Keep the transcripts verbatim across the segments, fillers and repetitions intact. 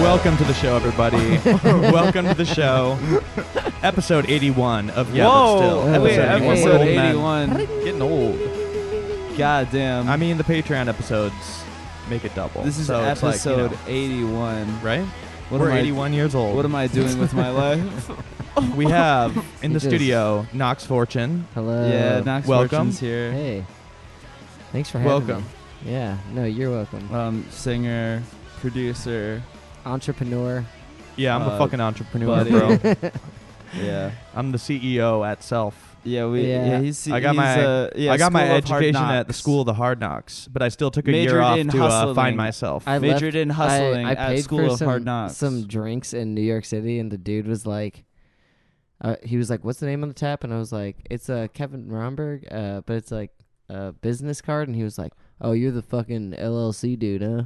Welcome to the show, everybody. Welcome to the show. Episode eighty-one of Yeah, Whoa, But Still. oh, wait, eighty-one. episode We're old men. eighty-one. Getting old. God damn. I mean, the Patreon episodes make it double. this is so it's like, you episode know, eighty-one. right? What We're am I- eighty-one years old. What am I doing with my life? We have in the You just- studio Knox Fortune. Hello. yeah, Knox welcome. Fortune's here. Hey. Thanks for having Welcome. me. Yeah. No, you're welcome. Um, singer, producer. Entrepreneur. Yeah, I'm a Uh, fucking entrepreneur, buddy. bro. Yeah. I'm the C E O at Self. Yeah, we. Yeah. Yeah, he's. I got he's, my uh, yeah, I got my School of Hard education at the Knocks. School of the Hard Knocks, but I still took a Majored year off in to uh, hustling. find myself. I Majored left, in hustling I, I at paid School for of some, Hard Knocks. some drinks in New York City, and the dude was like, uh, he was like, "What's the name on the tap?" And I was like, "It's a uh, Kevin Romberg, uh, but it's like a business card." And he was like, "Oh, you're the fucking L L C dude, huh?"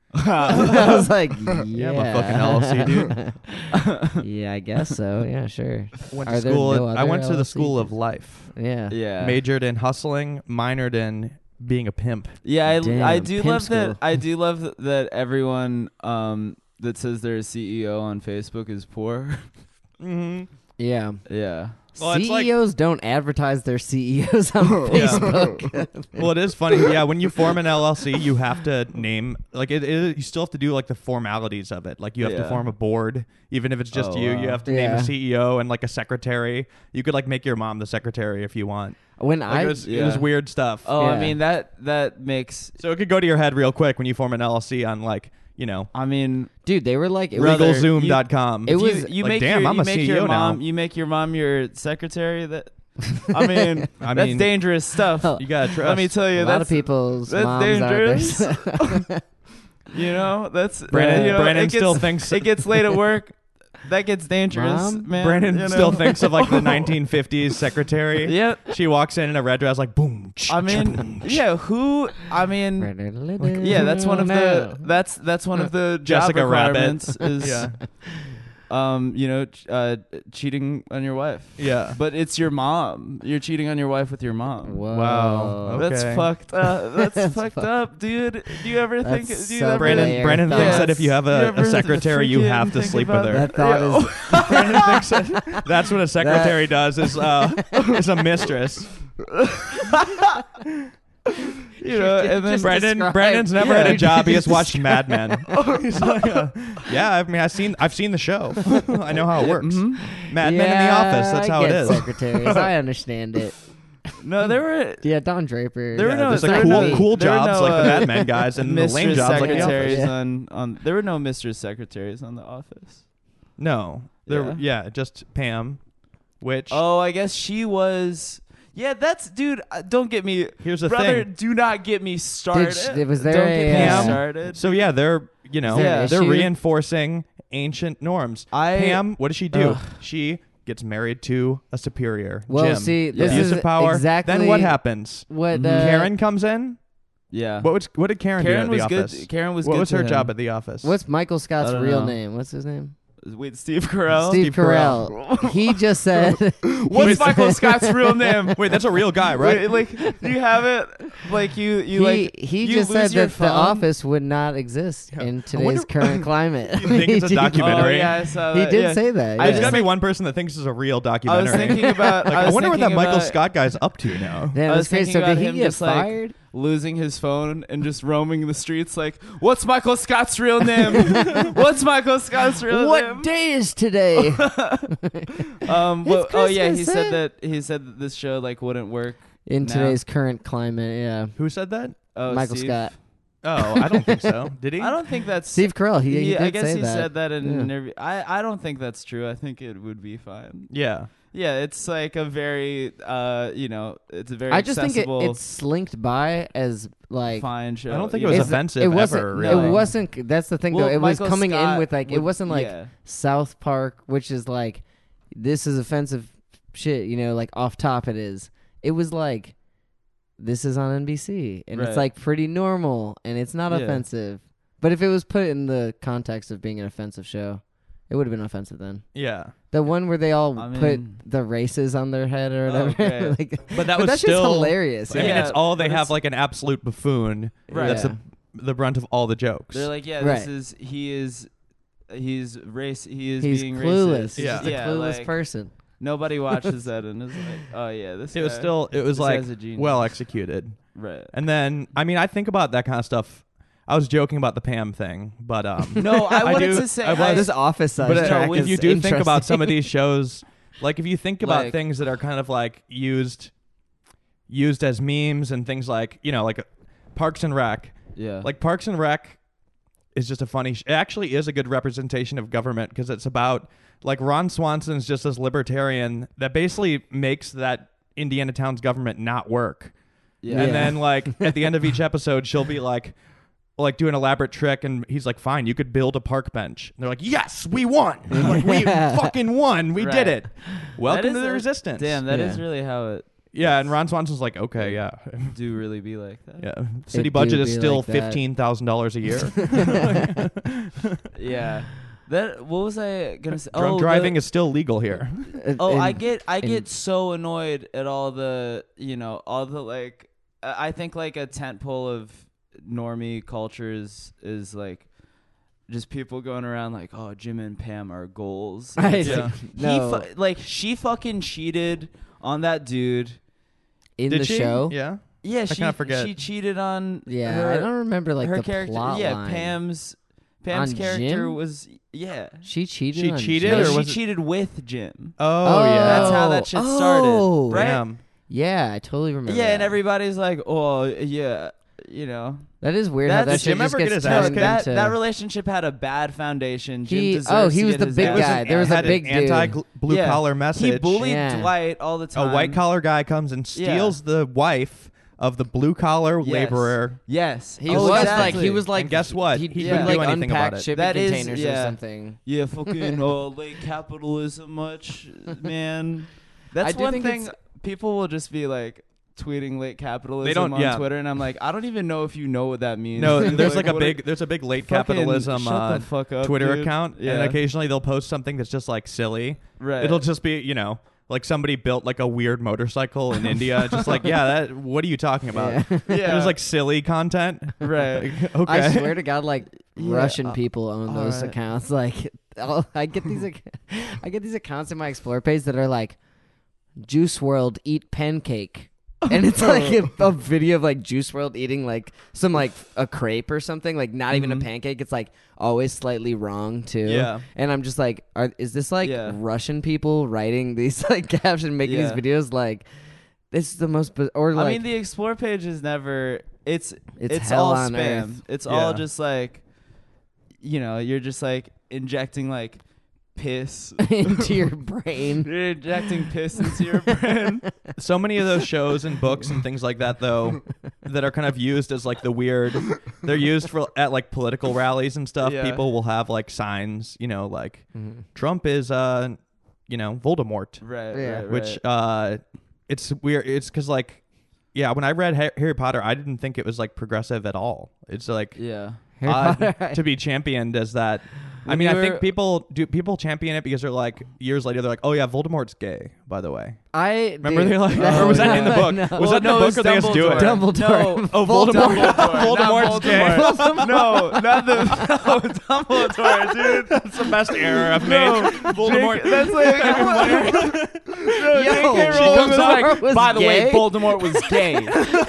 I was like, "Yeah, Yeah, I'm a fucking L L C dude. Yeah, I guess so. Yeah, sure. Went Are to there school. no I other went to the L L C School of dudes? Life. Yeah. Yeah. Majored in hustling, minored in being a pimp. Yeah, I, Damn, I do pimp love school. that. I do love th- that everyone um, that says they're a C E O on Facebook is poor. Mm-hmm. Yeah. Yeah. Well, it's like- C E Os don't advertise their C E Os on Yeah. Facebook. Well, it is funny. Yeah, when you form an L L C, you have to name like it, it. You still have to do like the formalities of it. Like you have to Yeah. form a board, even if it's just Oh, you. wow. You have to name Yeah. a C E O and like a secretary. You could like make your mom the secretary if you want. When Like, I it, was, it was Yeah. weird stuff. Oh, I Yeah. mean that that makes. So it could go to your head real quick when you form an L L C on like you know I mean, dude, they were like, it Brother, was, legal zoom dot com. it if was- you, you like, make damn, your, I'm you a make C E O your now. mom. You make your mom your secretary. That I mean, I that's mean, dangerous stuff. Oh, you gotta trust. Let me tell you, a lot that's of people's that's moms dangerous. out there. you know that's Brandon, you know, Brandon it gets, still thinks it gets late at work. That gets dangerous, Mom? man. Brandon you know? still thinks of like the nineteen fifties secretary. Yep. She walks in in a red dress, like boom. I mean, yeah. Who? I mean, yeah. That's one of the. That's that's one of the job Jessica Rabbit. requirements. Is Yeah. um, you know, ch- uh, cheating on your wife. Yeah. But it's your mom. You're cheating on your wife with your mom. Whoa. Wow. That's Okay. fucked up. That's, That's fucked fucked. up, dude. Do you ever think? That's Do you so ever? Brandon, Blair Brandon thinks thoughts. that if you have You a, ever a secretary, you freaking have to think sleep with about her. That thought Yeah. is Brandon thinks that that's what a secretary does is uh is a mistress. You know, and then Just Brandon describe- Brandon's never Yeah. had a job. He has Just watched Mad Men. He's like, uh, yeah, I mean, I've seen I've seen the show. I know how it works. Mhm. Mad Men in the Office. Yeah, That's I how it get is. Secretaries. I understand it. No, there were Yeah, Don Draper. There were Yeah, no- there's there like were cool no- cool there were jobs no, like the uh, Mad Men guys and the lame mistress jobs like the secretaries Office. Yeah. on on. There were no mistress secretaries on The Office. No, there Yeah. yeah, just Pam. Which Oh, I guess she was. Yeah, that's dude. uh, Don't get me, here's the brother. thing. Do not get me started. sh- was there don't a, get me uh, started. So yeah, they're you know Is there an they're issue? reinforcing ancient norms. I Pam, what does she do? Ugh. She gets married to a superior. Well, Jim. see, this abuse is of power. exactly Then what happens? what Mhm. uh, Karen comes in. yeah. What was what did Karen, Karen do was at the good. office? Karen was what good was to her him. job at the office? What's Michael Scott's I don't real know. name? What's his name? Wait, Steve Carell. Steve Steve Carell. Carell. He just said. What's Michael Scott's real name? Wait, that's a real guy, right? Wait, like, do you have it? Like you, you he like. he you just lose said your that phone? the office would not exist Yeah. in I wonder- today's current climate. You think it's a He did- documentary? Oh yeah, I saw He that. did yeah. say that. I There's yeah. gotta be think- one person that thinks it's a real I was documentary. thinking about. like, I, I, was wonder what that thinking Michael about Scott guy's up to now. Damn, I that's was crazy. thinking So did about he him get just, like, fired? losing his phone and just roaming the streets. Like, what's Michael Scott's real name? What's Michael Scott's real What name? day is today? Um. It's Well, oh yeah, he Christmas, said eh? that he said that this show like wouldn't work. In Now. today's current climate, yeah. Who said that? Oh, Michael Steve? Scott. Oh, I don't think so. Did he? I don't think that's Steve Carell. He, he did I guess say he that. said that in Yeah. an interview. I I don't think that's true. I think it would be fine. Yeah. Yeah, it's like a very uh, you know, it's a very I just think it, accessible, it slinked by as like fine show. I don't think you it was know? It's- offensive it wasn't. ever, It really. wasn't. That's the thing, Well, though. It was Michael coming Scott in with like it would- wasn't like yeah. South Park, which is like this is offensive shit. You know, like off top it is. It was like this is on N B C, and Right. it's like pretty normal, and it's not Yeah. offensive. But if it was put in the context of being an offensive show, it would have been offensive then. Yeah. The one where they all I put mean- the races on their head or Oh, whatever. okay. like, But that but was that's still just hilarious. I mean, Yeah, it's all they but have it's- like an absolute buffoon. Right. That's Yeah. the the brunt of all the jokes. They're like, yeah, Right. this is he is he's race. He is He's being clueless. racist. He's Yeah. just a yeah, clueless like, person. Nobody watches that and is like, oh yeah, this. It was guy- still it was this like guy's a genius. well executed. Right. And then I mean I think about that kind of stuff. I was joking about the Pam thing, but um No, I I wanted do- to say. I was- I- This office size but uh, track if is you do think about some interesting. of these shows, like if you think about Like- things that are kind of like used used as memes and things like, you know, like Parks and Rec. yeah. Like Parks and Rec is just a funny sh- it actually is a good representation of government because it's about like Ron Swanson's just this libertarian that basically makes that Indiana town's government not work. yeah. And Yeah. then like at the end of each episode she'll be like like do an elaborate trick and he's like, fine, you could build a park bench. And they're like, yes, we won. Like, we fucking won. We Right. did it. That Welcome is to the a- resistance. Damn, that is Yeah. really how it Yeah, and Ron Swanson's like, okay, yeah. do really be like that. Yeah. City do budget is be still like that. fifteen thousand dollars a year. Yeah. That what was I gonna say? Drunk oh, driving the, is still legal here. Oh, I And- get I and- get so annoyed at all the you know all the like I I think like a tentpole of normie cultures is like just people going around like, oh, Jim and Pam are goals. I It's Yeah. like, no. he fu- like she fucking cheated on that dude. in Did the she? show. Yeah. Yeah, she kinda forget. she cheated on Yeah, her, I don't remember like her the character. plot yeah, line. Pam's Pam's On character Jim? was yeah. She cheated. She on cheated, Jim? No, or she was it- cheated with Jim. Oh, yeah. That's how that shit started, Oh, right? Damn. Yeah, I totally remember. Yeah, and that. everybody's like, "Oh, yeah, you know." That is weird how That's- that Did Jim shit just ever get gets his No, ass turned kicked? that into. that relationship had a bad foundation. Jim He- deserves oh, he to was get the his big ass It was guy. an- There was it a had big an dude. anti blue Yeah. collar He message. bullied Yeah. Dwight all the A time. white collar guy comes and steals the wife of the blue collar Yes. laborer. Yes, He Oh, was like exactly. he was like And guess what? He, He he couldn't would do like anything about unpack it. shipping That is- containers or yeah. something. Yeah, fucking uh, late capitalism much, man. That's I do one think thing. it's- People will just be like tweeting late capitalism don't- on yeah. Twitter, and I'm like, I don't even know if you know what that means. No, there's like a what big there's a big late fucking capitalism shut uh, the fuck up, Twitter dude. account, Yeah. and occasionally they'll post something that's just like silly. Right. It'll just be, you know, like somebody built like a weird motorcycle in India. Just like, yeah, that. What are you talking about? Yeah. yeah. It was like silly content. right. Like, okay. I swear to God, like Yeah, Russian uh, people own those alright. accounts. Like, I'll, I get these, ac- I get these accounts in my Explore page that are like, Juice World eat pancake, and it's like a, a video of like Juice World eating like some like a crepe or something, like not even a Mhm. pancake. It's like always slightly wrong too. Yeah. And I'm just like, are, is this like Yeah. Russian people writing these like captions, making Yeah. these videos? Like, this is the most, biz- or like, I mean, the explore page is never. It's it's, it's, hell all on spam. earth. It's Yeah. all just like, you know, you're just like injecting like piss. into your brain. You're injecting piss into your brain. So many of those shows and books and things like that, though, that are kind of used as like the weird. They're used for at like political rallies and stuff. Yeah. People will have like signs, you know, like Mhm. Trump is, uh, you know, Voldemort, Right. Yeah. Right. which right. uh, it's weird. It's because like, yeah, when I read Ha- Harry Potter, I didn't think it was like progressive at all. It's like yeah. Harry odd Potter. to be championed as that. I When mean, I you think were- people do people champion it because they're like years later they're like, oh yeah, Voldemort's gay, by the way. I Remember dude, they like, that- or was that in the book? No. Was Well, that in no, the it's book or they just do it? Dumbledore. Dumbledore. No. Oh, Voldemort. Dumbledore, Voldemort's not gay. Voldemort. no, not the no, Dumbledore, dude. That's the best error I've No, made. Voldemort. J K that's like no, Yo, J K she Rowling comes was out like, was by the way, gay? Voldemort was gay.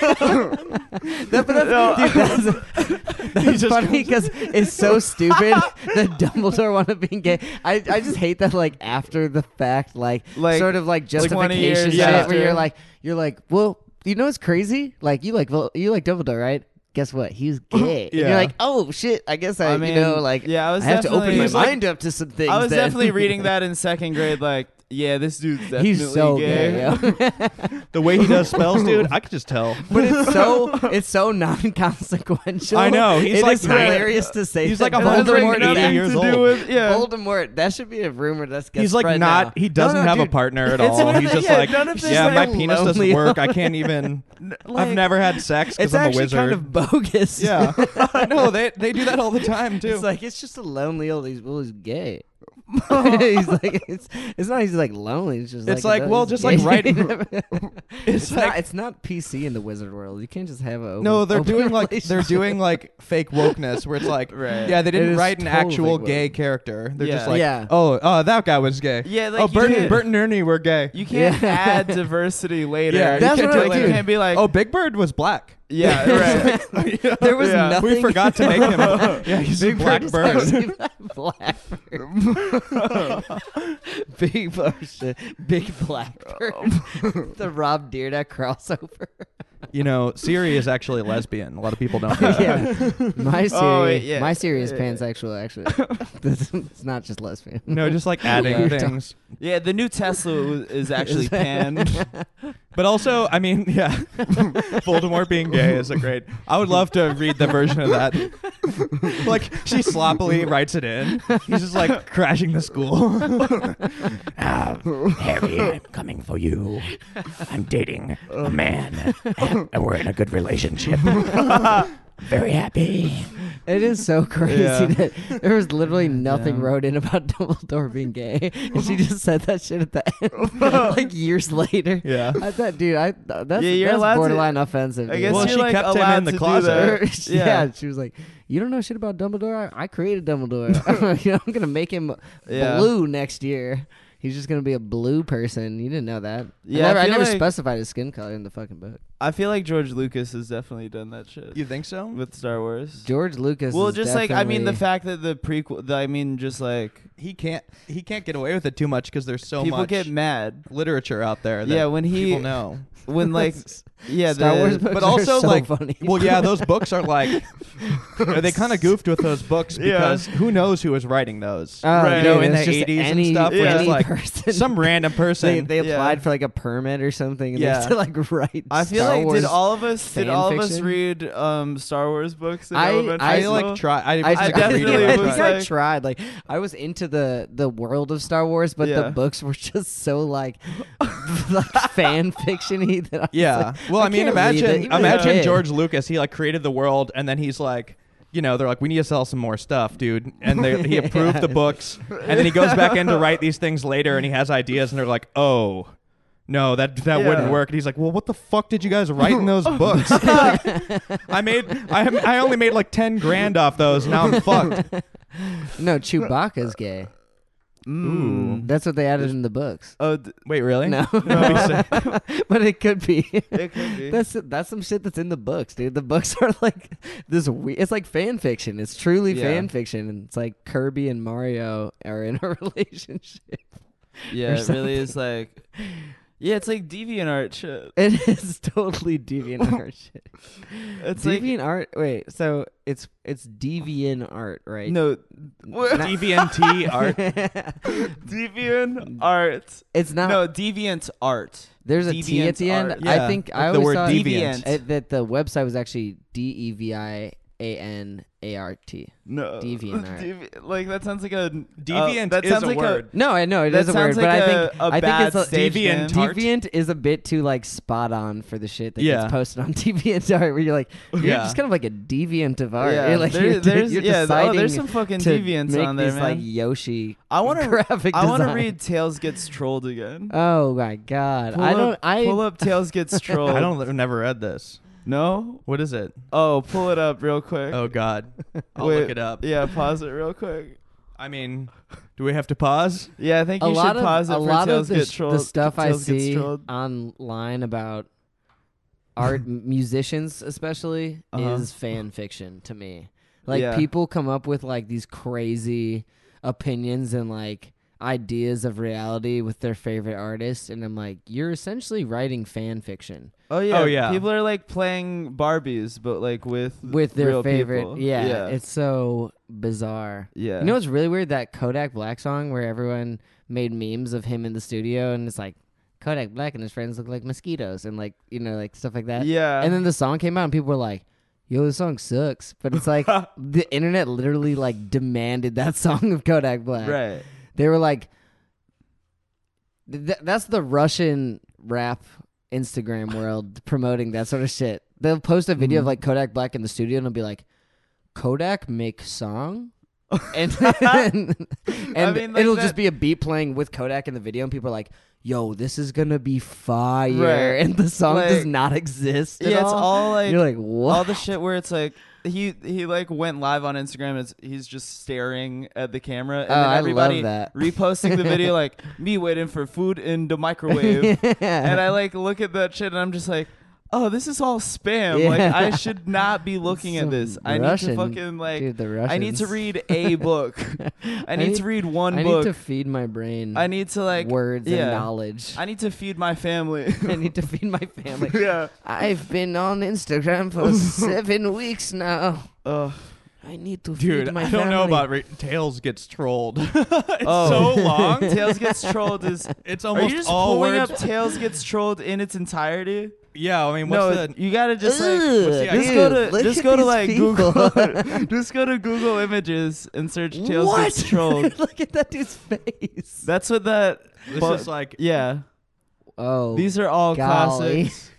That, but that's, dude, that's, that's funny because it's so stupid that Dumbledore wound up being gay. I, I just hate that like after the fact, like, Like, sort of like twenty justification years shit after. where you're like you're like, well, you know what's crazy? Like you like Vol- you like Dumbledore, right? Guess what? He's gay. And Yeah. you're like, oh shit. I guess I, I mean, you know, like yeah, I was I have to open definitely- my He's like- mind up to some things. I was then. definitely reading that in second grade. Like, yeah, this dude's definitely He's so gay. gay. yo. The way he does spells, dude, I could just tell. But it's so it's so non-consequential. I know, he's It like is nine- hilarious to say. he's that like a It has, like, Voldemort is nothing eighty that- years to old. do with, yeah. Voldemort. That should be a rumor that's gets He's like spread not. now. He doesn't No, no, have a dude. partner at It's all. one of He's the- just yeah, like, none of this yeah, is my like penis doesn't lonely. work. I can't even. Like, I've never had sex because It's I'm a actually wizard. kind of bogus. Yeah, I know they they do that all the time too. It's like it's just a lonely old. He's well, he's gay. he's like, it's it's not. He's like lonely. It's just It's like, like, a- well, he's just like gay. writing- it's, It's not. like It's not P C in the wizard world. You can't just have a. no, open- they're open doing like they're relationship. doing like fake wokeness where it's like Right. yeah, they It didn't is write an total actual fake gay woke. character. They're just Yeah. like Yeah. oh, uh, that guy was gay. Yeah, like oh, you Bert, can't- Bert and Ernie were gay. You can't Yeah. add diversity later. Yeah, You that's can't what do I it later. do. You can't be like, Oh, Big Bird was black. yeah, right. There was Yeah. nothing. We forgot to make him. Yeah, he's a Big black was bird. actually black bird. Big oh shit. Big black bird. The Rob Dyrdek crossover. You know, Siri is actually a lesbian. A lot of people don't know that. yeah. My Siri. Oh, wait, yeah. My Siri is Yeah. pansexual. Actually, it's not just lesbian. No, just like adding Yeah. things. Yeah, the new Tesla was, is actually Is that- pan. But also, I mean, yeah, Voldemort being gay is a great. I would love to read the version of that. Like she sloppily writes it in. He's just like crashing the school. Ah, Harry, I'm coming for you. I'm dating a man, and, and we're in a good relationship. Very happy. It is so crazy Yeah. that there was literally nothing Damn. wrote in about Dumbledore being gay, and she just said that shit at the end, like years later. Yeah. I thought, dude, I th- that's, Yeah, you're that's allowed to- borderline offensive. I dude. guess Well, you're she like kept him allowed in the to do closet. that. yeah. Yeah. she was like, "You don't know shit about Dumbledore. I, I created Dumbledore. You know, I'm gonna make him Yeah. blue next year. He's just gonna be a blue person. You didn't know that. Yeah, I never, I I feel never like- specified his skin color in the fucking book. I feel like George Lucas has definitely done that shit You think so? with Star Wars. George Lucas. well, is just like I mean, the definitely- fact that the prequel. The, I mean, just like He can't. He can't get away with it too much because there's so people much get mad. literature out there. That Yeah, when he- people know. When like yeah, Star the, Wars books but are also so like, funny. well, yeah, those books are like, they kind of goofed with those books Yeah. because who knows who was writing those? Oh, Right. You know, dude, in it's the just eighties and any, stuff, where it's any like person. Some random person. they, they Yeah. applied for like a permit or something, and Yeah. they had to like write. I feel Star like Wars did all of us did fan all of us fiction? read um Star Wars books in I- elementary I school? like try. I, I, I, I tried- definitely I was think I like- tried. Like I was into the the world of Star Wars, but Yeah. the books were just so like like fan fiction-y that I was Yeah. like, well, I, mean, can't read it, imagine even as a imagine kid. George Lucas. He like created the world, and then he's like, you know, they're like, we need to sell some more stuff, dude. And they, he approved the Yeah. books, and then he goes back in to write these things later, and he has ideas, and they're like, oh. No, that that Yeah. wouldn't work. And he's like, "Well, what the fuck did you guys write in those books? I made, I, I only made like ten grand off those. Now I'm fucked." No, Chewbacca's gay. Mm. That's what they added in the books. Oh, d- Wait, really? No, That'd be but it could be. it could be. That's that's some shit that's in the books, dude. The books are like this. We- it's like fan fiction. It's truly Yeah. fan fiction, and it's like Kirby and Mario are in a relationship. yeah, or it really is like. Yeah, it's like DeviantArt shit. It is totally deviant art shit. It's like Deviant art. Wait, so it's it's deviant art, right? no what? DeviantT art. Deviant art. It's not. No, Deviant art. There's a T at Deviant the end. art. I Yeah, think like I the always word thought deviant. it- that the website was actually D E V I A N A R T. No, DeviantArt. Devi- like that sounds like a Deviant uh, that is sounds a like word. No, I know it That is a word, sounds but like I a- think a I think bad it's a, stage Deviant name. Tart. Deviant is a bit too like spot on for the shit that Yeah. gets posted on DeviantArt, where you're like, you're Yeah. just kind of like a deviant of art. Yeah, You're like there- you're, there's you're yeah, oh, deciding there's some fucking to deviants make on there, these man. like Yoshi. I want to graphic I want to design. read Tails Gets Trolled again. Oh my god, Pull I don't. up, I pull up Tails Gets Trolled. I don't. I've never read this. No. What is it? Oh, pull it up real quick. Oh God, I'll Wait, look it up. Yeah, pause it real quick. I mean, do we have to pause? Yeah, I think a you lot should of pause it a for lot Tails of the, Get sh- Trolled. the stuff I Tails Gets see Trolled. online about art musicians especially Uh-huh. is fan fiction to me. Like Yeah. people come up with like these crazy opinions and like ideas of reality with their favorite artist, and I'm like, you're essentially writing fan fiction Oh yeah. Oh, yeah. People are like playing Barbies, but like with with their real favorite. people. Yeah, Yeah. it's so bizarre. yeah. You know what's really weird? That Kodak Black song where everyone made memes of him in the studio, and it's like Kodak Black and his friends look like mosquitoes, and like you know, like stuff like that. Yeah. And then the song came out, and people were like, "Yo, this song sucks." But it's like the internet literally like demanded that song of Kodak Black. right. They were like, th- "That's the Russian rap Instagram world promoting that sort of shit." They'll post a video Mhm. of like Kodak Black in the studio, and it'll be like, "Kodak make song." and and, and mean, like it'll that- just be a beat playing with Kodak in the video, and people are like, "Yo, this is gonna be fire," Right. and the song Like- does not exist. At Yeah, it's all. all like You're like, what? all the shit where it's like he he like went live on Instagram and it's, he's just staring at the camera and Oh, then I love everybody that. reposting the video like me waiting for food in the microwave. And I like look at that shit and I'm just like, oh, this is all spam. Like Yeah. I should not be looking at Some this. I Russian- need to fucking like Dude, the I need to Russians. read a book. I need need- to read one I book. need to feed my brain. I need to like words yeah. and knowledge. I need to feed my family. I need to feed my family. yeah. I've been on Instagram for seven weeks now. Ugh. I need to Dude, feed my I family. don't know about re- Tails gets trolled. it's Oh. so long. Tails Gets Trolled is It's Are almost you just all pulling words. up Tails Gets Trolled in its entirety? Yeah, I mean, what's no, the? you gotta just like Ugh, what's the just idea? go dude, to look just at go to these like people. Google just go to Google Images and search Tails What? Gets Trolled. Look at that dude's face. That's what that. This but- is like. yeah. Oh, These are all golly. classics.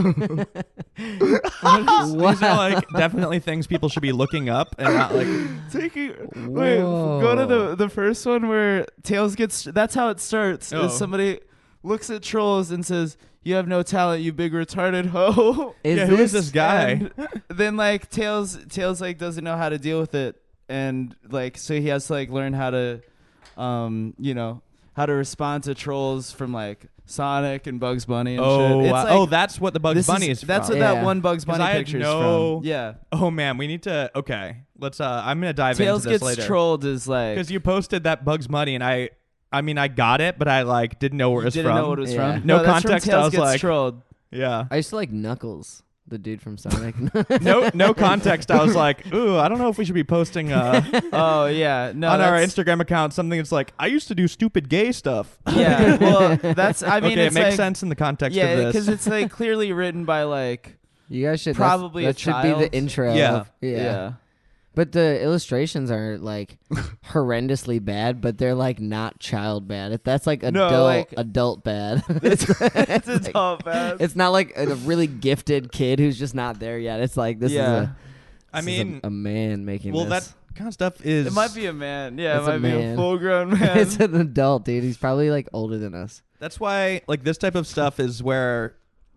These are like definitely things people should be looking up and not like. Taking wait, go to the the first one where Tails gets. That's how it starts. Oh. Is somebody looks at trolls and says, "You have no talent, you big retarded hoe." Is yeah, who this is this guy? And then like Tails Tails like doesn't know how to deal with it, and like so he has to like learn how to um you know how to respond to trolls from like Sonic and Bugs Bunny and Oh, shit. It's wow. like, oh, that's what the Bugs this Bunny is, is. that's from. what Yeah. that one Bugs 'Cause Bunny I had picture no- is from. Yeah. Oh man, we need to. Okay, let's. Uh, I'm gonna dive Tails into this Gets later Trolled is like because you posted that Bugs Bunny and I. I mean, I got it, but I like didn't know where it was didn't from. know what it was Yeah. from. No that's from context, I Tails was Gets like- Trolled. Yeah. I used to like Knuckles, the dude from Sonic. No, no context. I was like, ooh, I don't know if we should be posting uh, Oh yeah, no. on our that's- Instagram account something that's like, I used to do stupid gay stuff. Yeah, well, that's. I mean, okay, it it's makes like, sense in the context Yeah, of this. because it's like clearly written by like You guys should Probably that's, a that should be child. the intro. Yeah. of- yeah. yeah. But the illustrations are like horrendously bad, but they're like not child bad. If that's like No, adult like- adult bad. It's, it's, like- all bad. It's not like a really gifted kid who's just not there yet. It's like this Yeah. is a I this is a- mean, a, man making well, this. that kind of stuff is. It might be a man. Yeah, It's it a might be man. a full grown man. It's an adult, dude. He's probably like older than us. That's why, like, this type of stuff is where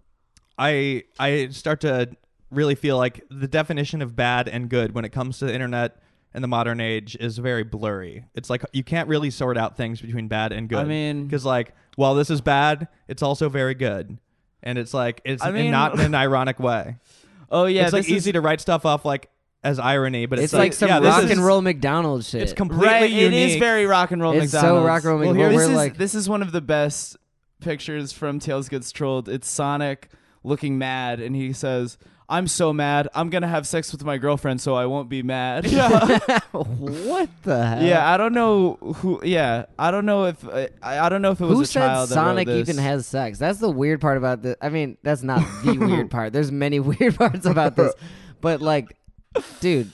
I I start to really feel like the definition of bad and good when it comes to the internet and the modern age is very blurry. It's like you can't really sort out things between bad and good. I mean, because like, while this is bad, it's also very good, and it's like it's I in mean- not in an ironic way. oh yeah, it's like this easy is, to write stuff off like as irony, but It's, it's, like, some yeah, this rock is- and roll McDonald's shit. It's completely right. unique. It is very rock and roll. It's so McDonald's. rock and roll Well, McDonald's. here, We're this is like- this is one of the best pictures from Tails Gets Trolled. It's Sonic looking mad, and he says, "I'm so mad. I'm gonna have sex with my girlfriend, so I won't be mad." Yeah. What the hell? Yeah, I don't know who. Yeah, I don't know if uh, I, I don't know if it was Who a said child Sonic that wrote this. even has sex? That's the weird part about this. I mean, that's not the weird part. There's many weird parts about this, but like, dude,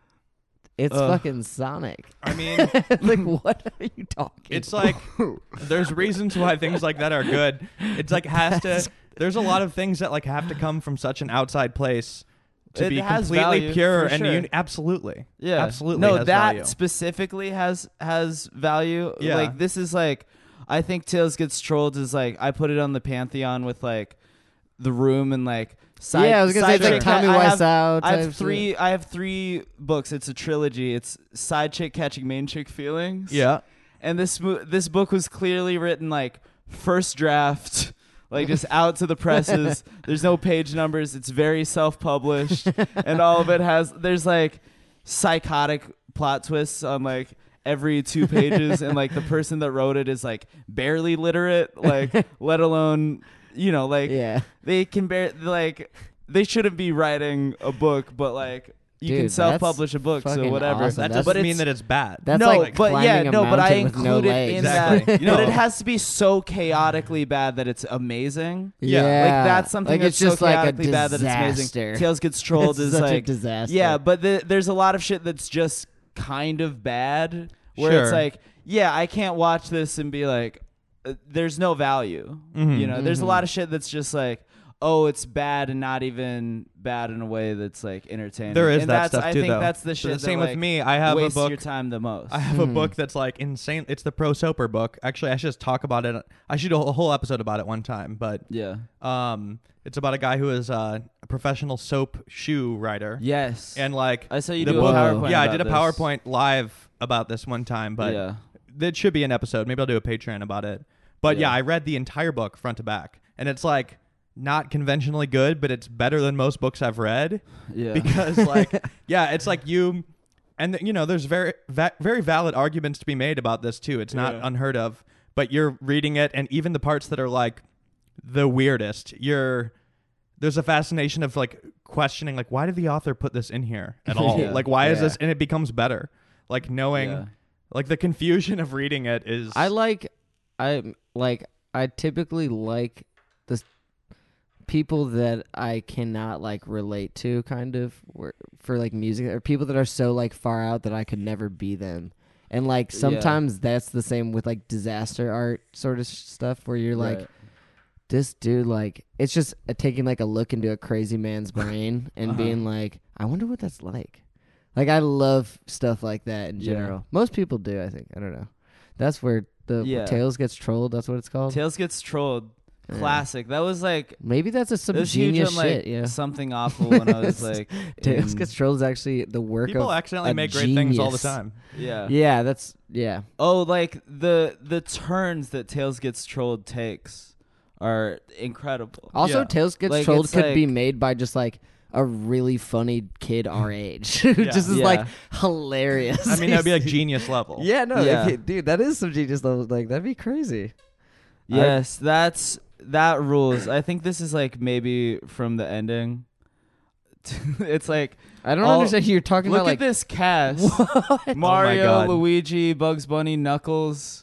it's Ugh. fucking Sonic. I mean, Like, what are you talking? it's like there's reasons why things like that are good. It's like has to. There's a lot of things that like have to come from such an outside place to It be has completely value, pure for and sure. uni- absolutely. Yeah, absolutely. No, has that value. specifically has has value. Yeah. Like this is like, I think Tails Gets Trolled is like I put it on the pantheon with like, The Room and like. Side, yeah, I was gonna say it's side like chick- Tommy I have, Wiseau. I type have three. I have three books. It's a trilogy. It's Side Chick Catching Main Chick Feelings. Yeah. And this mo- this book was clearly written like first draft, like just out to the presses. There's no page numbers. It's very self-published, and all of it has there's like psychotic plot twists on like every two pages, and like the person that wrote it is like barely literate, like let alone you know like Yeah, they can bear like they shouldn't be writing a book, but like. You Dude, can that's self-publish a book, so fucking whatever. awesome. That That's- doesn't but mean it's- that it's bad. that's no, like but climbing yeah, a no, but I mountain with no included legs. in Exactly. that. You But know- it has to be so chaotically bad that it's amazing. Yeah. Yeah, Like that's something like that's it's just so like a chaotically bad that it's amazing. disaster. Tails Gets Trolled It's is such a like disaster. yeah, but the, there's a lot of shit that's just kind of bad where it's Sure. like yeah, I can't watch this and be like, uh, there's no value. Mhm. You know, there's a Mhm. lot of shit that's just like. oh, it's bad and not even bad in a way that's like entertaining. There is and that that's, stuff I too, think though. that's the So shit. the same that, with like, me. I have a wastes book. your time the most. I have a Hmm. book that's like insane. It's the Pro Soaper book. Actually, I should just talk about it. I should do a whole episode about it one time. But yeah. um, it's about a guy who is uh, a professional soap shoe writer. Yes. And like I saw you the do book, a PowerPoint. yeah, I about did a this. PowerPoint live about this one time, but yeah. it should be an episode. Maybe I'll do a Patreon about it. But yeah. Yeah. I read the entire book front to back, and it's like not conventionally good, but it's better than most books I've read Yeah. because like yeah, it's like you and you know there's very va- very valid arguments to be made about this too. It's not Yeah. unheard of, but you're reading it, and even the parts that are like the weirdest, you're there's a fascination of like questioning like why did the author put this in here at all? Yeah. Like why is Yeah. this? And it becomes better. Like knowing Yeah. like the confusion of reading it is I like, I like, I typically like the s- people that I cannot like relate to, kind of where, for like music, or people that are so like far out that I could never be them. And like sometimes that's the same with like disaster art sort of sh- stuff, where you're like, Right. this dude, like, it's just uh, taking like a look into a crazy man's brain and Uh-huh. being like, I wonder what that's like. Like, I love stuff like that in Yeah. general. Most people do, I think. I don't know. That's where the Yeah. Tails gets trolled. That's what it's called. Tails Gets Trolled. Yeah. Classic. That was like Maybe that's a, some that was huge genius on, like, shit. Yeah. something awful when I was like Tails in- gets trolled is actually the work people of accidentally a make great things all the genius. time. yeah. Yeah, that's yeah. Oh, like the the turns that Tails Gets Trolled takes are incredible. Also, Yeah. Tails gets Like, trolled it's could be like- made by just like a really funny kid our age, who Yeah. just is Yeah. like hilarious. I mean, that'd be like genius level. Yeah, no, Yeah. if it- dude, that is some genius level. Like, that'd be crazy. Yes, that's that rules. I think this is like maybe from the ending. It's like I don't All- understand. You're talking look about at like this cast: What? Mario, God. Luigi, Bugs Bunny, Knuckles.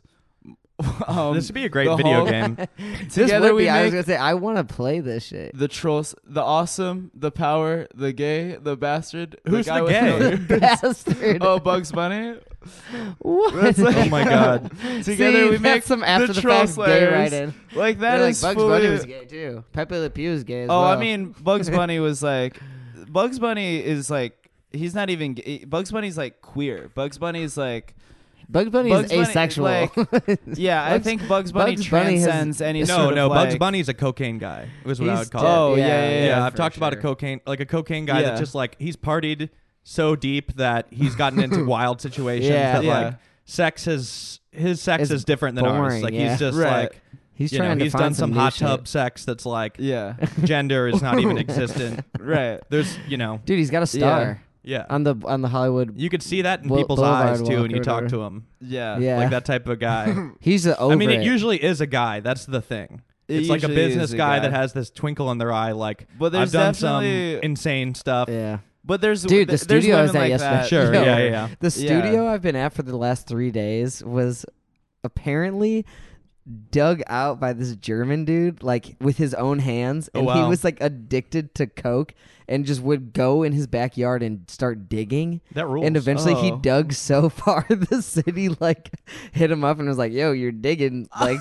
Um, This would be a great the video whole- game. This Together would we be, I was make gonna say I want to play this shit. the trolls, the awesome, the power, the gay, the bastard. Who's guy the with gay? no- Bastard. oh, Bugs Bunny. What? That's like- Oh my God. Together See, we that's make some after the the troll fact gay slayers. right in. Like that They're is like Bugs fully. Bunny was gay too. Pepe Le Pew was gay as oh, well. I mean, Bugs Bunny was like, Bugs Bunny is like, he's not even. Gay. Bugs Bunny's like queer. Bugs Bunny's like, Bugs Bunny Bugs is Bunny, asexual. like, yeah, I Bugs- think Bugs Bunny Bugs Bunny has- transcends any No, sort no, of Bugs like, Bunny's a cocaine guy. Was what I He's would call dead. it. Oh, yeah, yeah, yeah, Yeah, yeah, I've for talked about a sure. cocaine, like a cocaine guy Yeah. that's just like he's partied so deep that he's gotten into wild situations Yeah. that Yeah. like sex is his sex It's is different than ours. boring, Like yeah. he's just Right. like He's you trying know, to he's find done some new hot shit. tub sex that's like Yeah, gender is not even existent. right. There's you know Dude, he's got a star yeah. on the on the Hollywood. You could see that in Boul- people's Boulevard eyes too Walk when you or talk whatever. to him. Yeah, Yeah, Like that type of guy. he's a over I mean, it it. usually is a guy. That's the thing. It It's like a usually is business a guy, guy. that has this twinkle in their eye. Like But I've there's done some definitely- insane stuff. Yeah, But there's Dude, the th- there's studio I women was at like yesterday- that. Sure. Yo. Yeah. Yeah. the Yeah. studio I've been at for the last three days was apparently dug out by this German dude, like with his own hands, Oh, and he wow. was like addicted to coke and just would go in his backyard and start digging. That rules. And eventually he Oh. dug so far the city like hit him up and was like, yo, you're digging like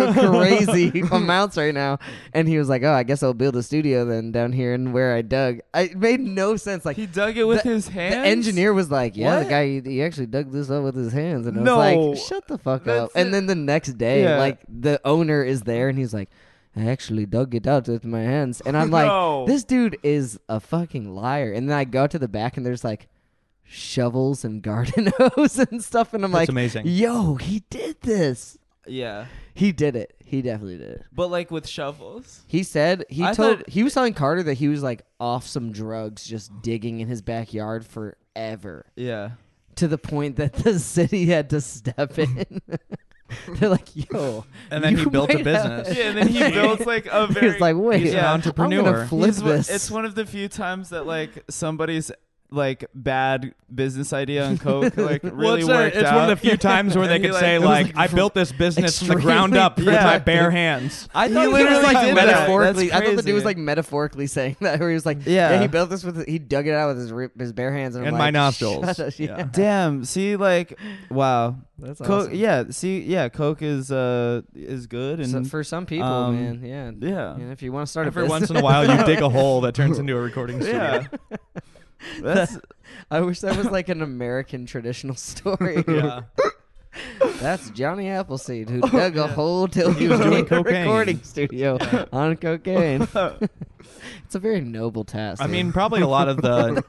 crazy amounts right now. And he was like, oh, I guess I'll build a studio then down here and where I dug. I, it made no sense. Like He dug it with the- his hands. the engineer was like, yeah, the What? guy, he, he actually dug this up with his hands. And I was No. like, shut the fuck up. That's And it. then the next day, Yeah. like the owner is there and he's like, I actually dug it out with my hands. And I'm like, No. this dude is a fucking liar. And then I go to the back and there's like shovels and garden hose and stuff. And I'm That's like, amazing. yo, he did this. Yeah, He did it. He definitely did it. but like with shovels. He said he I told thought- he was telling Carter that he was like off some drugs, just digging in his backyard forever, Yeah. to the point that the city had to step in. They're like, "Yo," And then he you built a might have- business. Yeah, and then he builds like a He very. was like, "Wait, He's an Yeah. I'm entrepreneur. gonna flip He's one- this." It's one of the few times that like somebody's like bad business idea on coke like really well, it's, a, worked it's out. one of the few times where they And he, could like- say it was, like, like, I built this business from the ground up with Yeah. my bare hands. I He thought he literally really like did that. metaphorically. That's I thought the dude was crazy. like metaphorically saying that, where he was like, Yeah. yeah, he built this with, he dug it out with his ri- his bare hands, and, I'm And like, my nostrils. shut up, yeah. Yeah. Damn. See, like, wow. That's Coke. awesome. Yeah. See, yeah. Coke is uh is good, and So for some people, um, man, yeah, yeah. And if you want to start Every a once business, in a while, you dig a hole that turns into a recording studio. yeah. That's I wish that was like an American traditional story. Yeah. That's Johnny Appleseed who dug a hole till he, He was was doing in a cocaine. recording studio on cocaine. It's a very noble task. I dude. mean, probably a lot of the.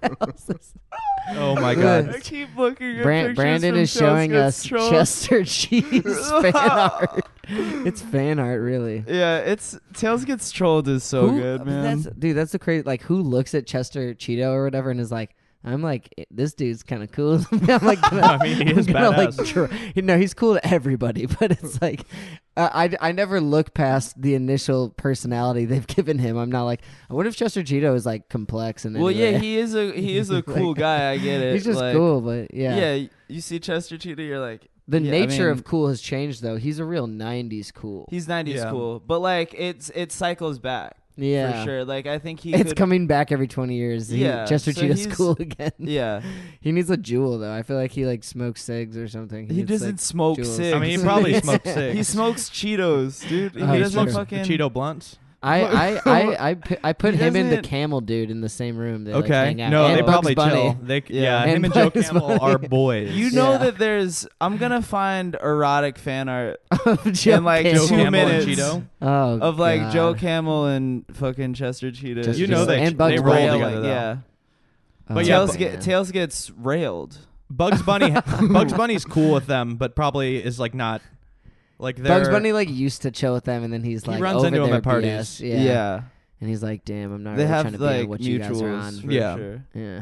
Oh my I god. keep looking at Bran- pictures Brandon from is showing Tails us Gets Trolled. Chester Cheese fan art. It's fan art, really. Yeah, it's Tails Gets Trolled is so Who- good, man. That's, dude, that's the crazy. Like, who looks at Chester Cheeto or whatever and is like, I'm like, this dude's kind of cool. I'm like, gonna, I mean, he I'm is gonna, like, badass. tr- you know, he's cool to everybody, but it's like, uh, I, I never look past the initial personality they've given him. I'm not like, I wonder if Chester Cheeto is like complex and well, yeah, he is a he is a cool Like, guy. I get it. he's just like, cool, but yeah. Yeah, you see Chester Cheetah, you're like, The yeah, I nature mean, of cool has changed though. He's a real nineties cool. he's nineties Yeah. cool, but like it's it cycles back yeah. for sure. Like I think he It's could, coming back every twenty years. He- Yeah, Chester so Cheetah's he's- cool again. Yeah, He needs a jewel though. I feel like he like smokes cigs or something. he needs, doesn't like, smoke jewels. cigs. I mean, he probably smokes cigs. He smokes Cheetos, dude. Oh, he he doesn't smokes fucking Cheeto blunts. I I I I, pu- I put He him and the doesn't- camel dude in the same room. They, like, Okay. hang out. No, And they Bugs probably Bunny. chill. They, Yeah. yeah, And him and Joe Bugs Camel Bunny. are boys. You know Yeah. that there's. I'm gonna find erotic fan art Of Joe in like Camel. Joe two Camel minutes and Cheeto. Oh, of like God. Joe Camel and fucking Chester Cheetah. Just- You know just- they, and Bugs they roll Bunny. railing, together though. yeah. Oh, But yeah, Tails but- get Tails gets railed. Bugs Bunny. Bugs Bunny's cool with them, but probably is like not like they're. Bugs Bunny like used to chill with them, and then he's He like runs over into 'em their at parties. B S. Yeah, Yeah. And he's like, "Damn, I'm not they really have trying to be on like what you guys are mutuals. on." For Yeah. sure. Yeah.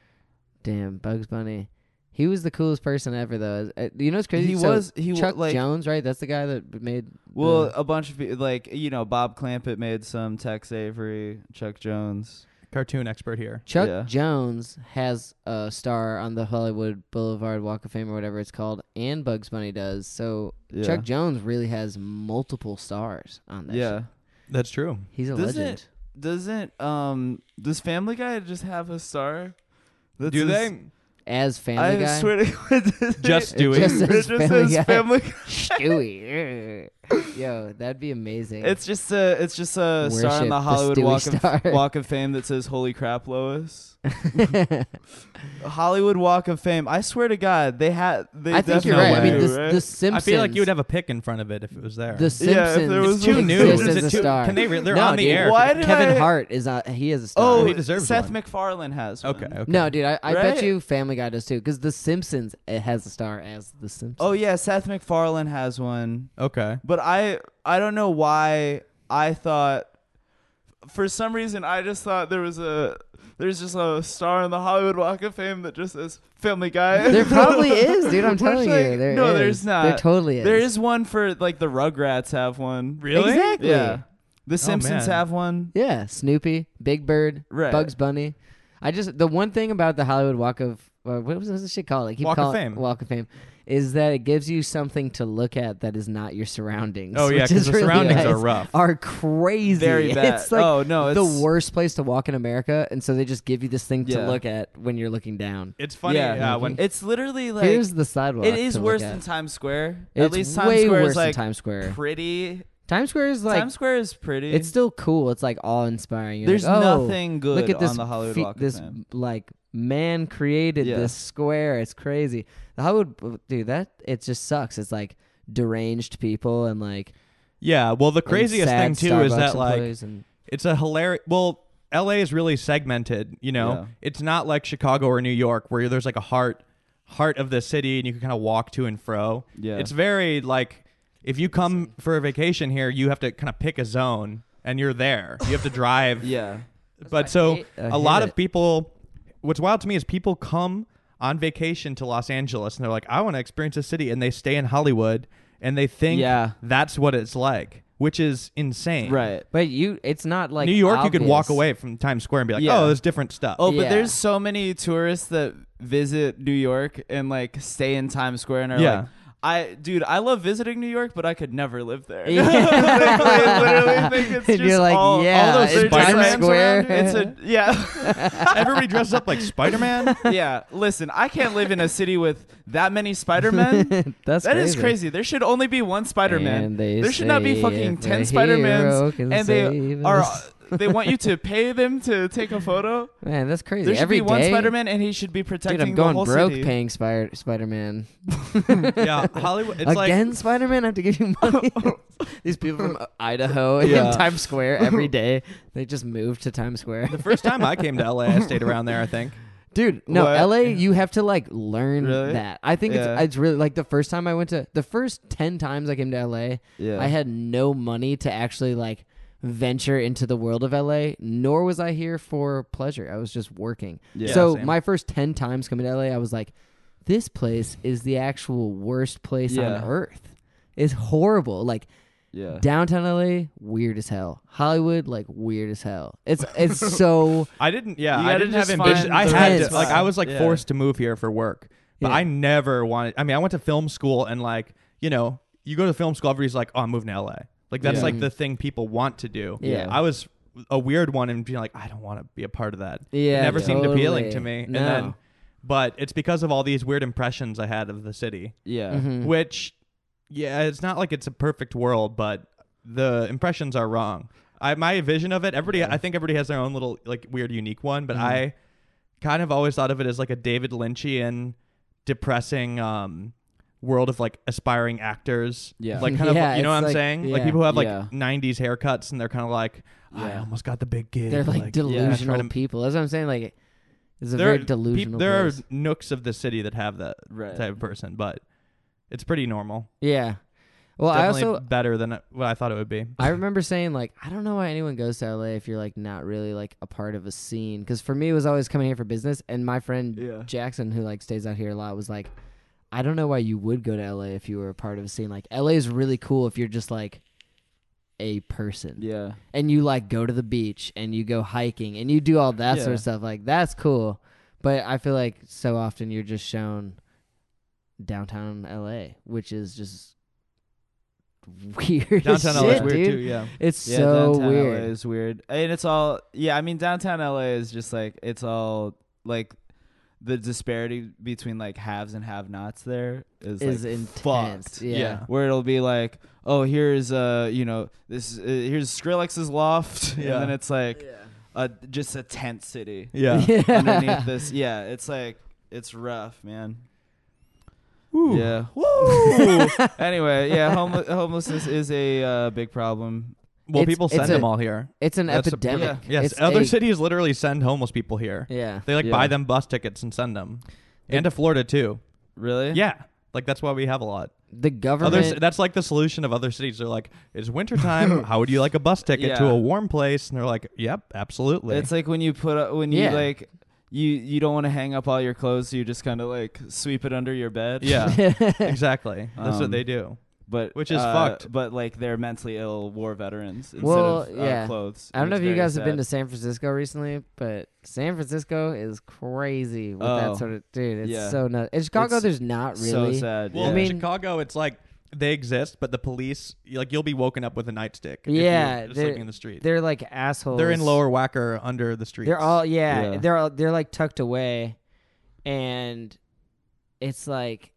Damn, Bugs Bunny. He was the coolest person ever, though. Uh, you know what's crazy? He So was he Chuck wa- like Jones, right? That's the guy that made. well the- a bunch of people like you know Bob Clampett made some, Tex Avery, Chuck Jones. cartoon expert here. Chuck yeah. Jones has a star on the Hollywood Boulevard Walk of Fame or whatever it's called, and Bugs Bunny does. So Yeah. Chuck Jones really has multiple stars on that. Yeah. shit. That's true. He's a Doesn't legend. doesn't um does Family Guy just have a star? That's Do his- they? As Family I Guy. swear to God, Just It do it. just It says just Family says Guy. Family. Stewie. Yo, that'd be amazing. It's just a it's just a star Worship on the the Hollywood Stewie Walk star. of Walk of Fame that says "Holy crap, Lois." Hollywood Walk of Fame. I swear to God, they had. They I think you're no right. I mean, way, the, right? the Simpsons. I feel like you would have a pick in front of it if it was there. The Yeah, if Simpsons. there was it's too a- new. exists Is as it a too, star. can they? Re- they're No, on the dude. air. Why did Kevin I- Hart is on. He has a star. Oh, he deserves Seth one. MacFarlane has one. Okay. Okay. No, dude, I, I bet Right? you Family Guy does too, because The Simpsons it has a star as The Simpsons. Oh yeah, Seth MacFarlane has one. Okay. But I I don't know why I thought for some reason I just thought there was a there's just a star on the Hollywood Walk of Fame that just says Family Guy. There probably is, dude. I'm Which, telling like, you, there no, is. there's not. There totally is. There is one for like the Rugrats have one. Really? Exactly. Yeah. The Simpsons man. have one. Yeah, Snoopy, Big Bird, Right. Bugs Bunny. I just the one thing about the Hollywood Walk of uh, what was this shit called? I keep Walk of calling Fame. Walk of Fame is that it gives you something to look at that is not your surroundings. Oh yeah, which because is the really surroundings nice. are rough. Are crazy. Very bad. It's like oh no, the it's worst place to walk in America, and so they just give you this thing to Yeah. look at when you're looking down. It's funny. Yeah. Yeah. when It's literally like Here's the sidewalk. it is to worse look than at. Times Square. It's At least Times way Square worse is like than Times Square. pretty. Times Square is like Times Square is pretty. it's still cool. It's like awe inspiring. There's like, oh, nothing good look at this on the Hollywood fe- Walk of this Fame. like man created Yeah. this square. It's crazy. The Hollywood dude, that it just sucks. It's like deranged people and like yeah. Well, the and craziest sad thing too is Starbucks that like employees and it's a hilarious. Well, L A is really segmented. You know, Yeah. it's not like Chicago or New York where there's like a heart heart of the city and you can kind of walk to and fro. Yeah. It's very like if you come for a vacation here, you have to kind of pick a zone and you're there. You have to drive. Yeah. But so hate- I a hate lot it. of people, what's wild to me is people come on vacation to Los Angeles and they're like, I want to experience a city, and they stay in Hollywood and they think Yeah. that's what it's like. which is insane. Right. But you, it's not like New York, you could walk obvious. away from Times Square and be like, Yeah. oh, there's different stuff. Oh, but Yeah. there's so many tourists that visit New York and like stay in Times Square and are Yeah. like, I, dude, I love visiting New York, but I could never live there. Yeah. I literally think it's And just you're like, all, yeah, all those in Spider-Man Times Square. It's a yeah, Everybody dresses up like Spider-Man. yeah. Listen, I can't live in a city with that many Spider-Men. That's That crazy. is crazy. There should only be one Spider-Man. And they There should not be say fucking if ten a Spider-Mans, hero can and they save are. us. They want you to pay them to take a photo. Man, that's crazy. There should Every be one day- Spider-Man, and he should be protecting Dude, I'm the going whole broke city. paying Spider Spider Man. Yeah, Hollywood. It's like Again, Spider Man. I have to give you money. These people from Idaho Yeah. in Times Square every day. They just moved to Times Square. the first time I came to L A, I stayed around there. I think. Dude, no, What? L A, you have to like learn Really? that. I think Yeah. it's it's really like the first time I went to the first ten times I came to L A, Yeah, I had no money to actually like venture into the world of L A, nor was I here for pleasure. I was just working. Yeah, so same. my first ten times coming to L A, I was like, this place is the actual worst place Yeah. on earth. It's horrible. Like yeah. downtown L A, weird as hell. Hollywood, like weird as hell. It's it's so I didn't. Yeah, You I gotta didn't have just ambition. find I the had right to, like I was like spot. forced to move here for work, but Yeah. I never wanted. I mean, I went to film school and like you know, you go to film school, everybody's like, oh, I'm moving to L A. Like that's Yeah. like the thing people want to do. Yeah. I was a weird one and being like, I don't want to be a part of that. yeah. It never seemed appealing totally. to me. No. And then, but it's because of all these weird impressions I had of the city, Yeah. Mhm. which, yeah, it's not like it's a perfect world, but the impressions are wrong. I my vision of it, everybody, Yeah. I think everybody has their own little like weird, unique one, but Mhm. I kind of always thought of it as like a David Lynchian, depressing um, world of like aspiring actors. Yeah. Like kind of, Yeah, you know what it's I'm like- saying? Like yeah. people who have like Yeah. nineties haircuts and they're kind of like, I Yeah. almost got the big gig. They're like, yeah, delusional trying to- people. That's what I'm saying. Like, it's a there very are peop- delusional. there place. are nooks of the city that have that Right. type of person, but it's pretty normal. Yeah. Well, I Definitely also better than it- what I thought it would be. I remember saying like I don't know why anyone goes to L A if you're like not really like a part of a scene. Because for me, it was always coming here for business. And my friend Yeah. Jackson, who like stays out here a lot, was like, I don't know why you would go to L A if you were a part of a scene. Like L A is really cool if you're just like a person Yeah. and you like go to the beach and you go hiking and you do all that sort Yeah. of stuff. Like that's cool. But I feel like so often you're just shown downtown L A, which is just weird. as Downtown L A is shit, weird dude. too. Yeah. It's Yeah, so downtown weird. L A is weird, and it's all yeah. I mean, downtown L A is just like it's all like the disparity between like haves and have-nots. There is, Is like intense. fucked. Yeah. Yeah. Where it'll be like, oh, here's uh, you know, this uh, here's Skrillex's loft, Yeah. and then it's like a just a tent city Yeah. underneath this. Yeah, it's like it's rough, man. Ooh. Yeah. Woo. Anyway, yeah, homeless, homelessness is a uh, big problem. Well, It's- people it's send a- them all here. It's an That's a- epidemic. Yes, It's other a- cities literally send homeless people here. Yeah. They like Yeah. buy them bus tickets and send them, and to Florida too. Really? Yeah, like that's why we have a lot. The government. Others, that's like the solution of other cities. They're like, it's wintertime. How would you like a bus ticket to Yeah. a warm place? And they're like, yep, absolutely. It's like when you put up, when you Yeah. like you you don't want to hang up all your clothes, so you just kind of like sweep it under your bed. yeah, exactly. That's what Um, they do. But Which is uh, fucked. But like they're mentally ill war veterans instead Well, of uh, yeah. clothes. I don't know It's if you very guys have been to sad. San Francisco recently, but San Francisco is crazy with Oh. that sort of dude. It's Yeah. so nuts. In Chicago, It's there's not So really. sad. Well, yeah. I mean- in Chicago, it's like they exist, but the police, like, you'll be woken up with a nightstick. if Yeah, you're just they're- sleeping in the street. They're like assholes. They're in Lower Wacker under the streets. They're all yeah, Yeah. They're all, they're like tucked away, and it's like,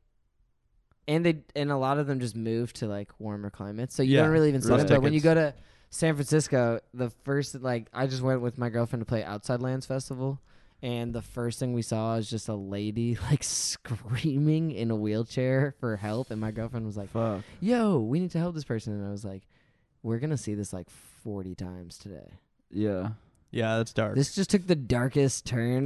and they and a lot of them just move to like warmer climates, so you Yeah. don't really even see Right. them. But when you Tickets. go to San Francisco, the first like I just went with my girlfriend to play Outside Lands Festival, and the first thing we saw is just a lady like screaming in a wheelchair for help, and my girlfriend was like, Fuck. "Yo, we need to help this person," and I was like, "We're gonna see this like forty times today." Yeah. Yeah, that's dark. This just took the darkest turn.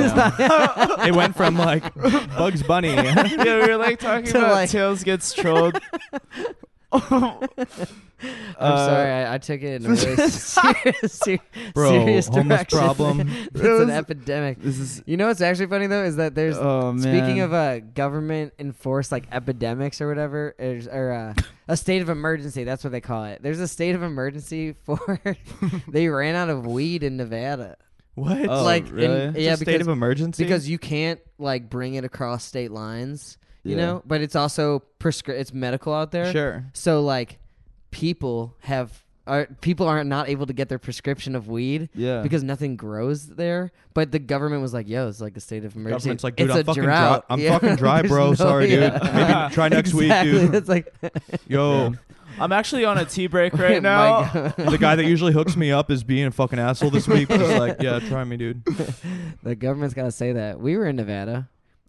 Yeah, it went from like Bugs Bunny. Yeah, we were like talking To, about like- Tails gets trolled. I'm Uh, sorry, I, I took it in a really serious, ser- Bro, serious homeless direction. problem. It's It was- an epidemic. This is. You know what's actually funny though is that there's Oh man. speaking of uh government enforced like epidemics or whatever, is, or uh, a state of emergency. That's what they call it. There's a state of emergency for they ran out of weed in Nevada. What? Oh, like in- really? It's yeah, a state because of emergency. because you can't like bring it across state lines, you Yeah. know. But it's also prescri- It's medical out there. sure. So like, people have are people are not able to get their prescription of weed Yeah. because nothing grows there. But the government was like, "Yo, it's like a state of emergency." Government's like, dude, it's I'm a fucking drought. dry. I'm Yeah. fucking dry, There's bro. no- Sorry, dude. yeah. Maybe try next exactly. week, dude. It's like, Yo, I'm actually on a tea break right My now. God. the guy that usually hooks me up is being a fucking asshole this week. Just like, yeah, try me, dude. The government's gotta say that. We were in Nevada.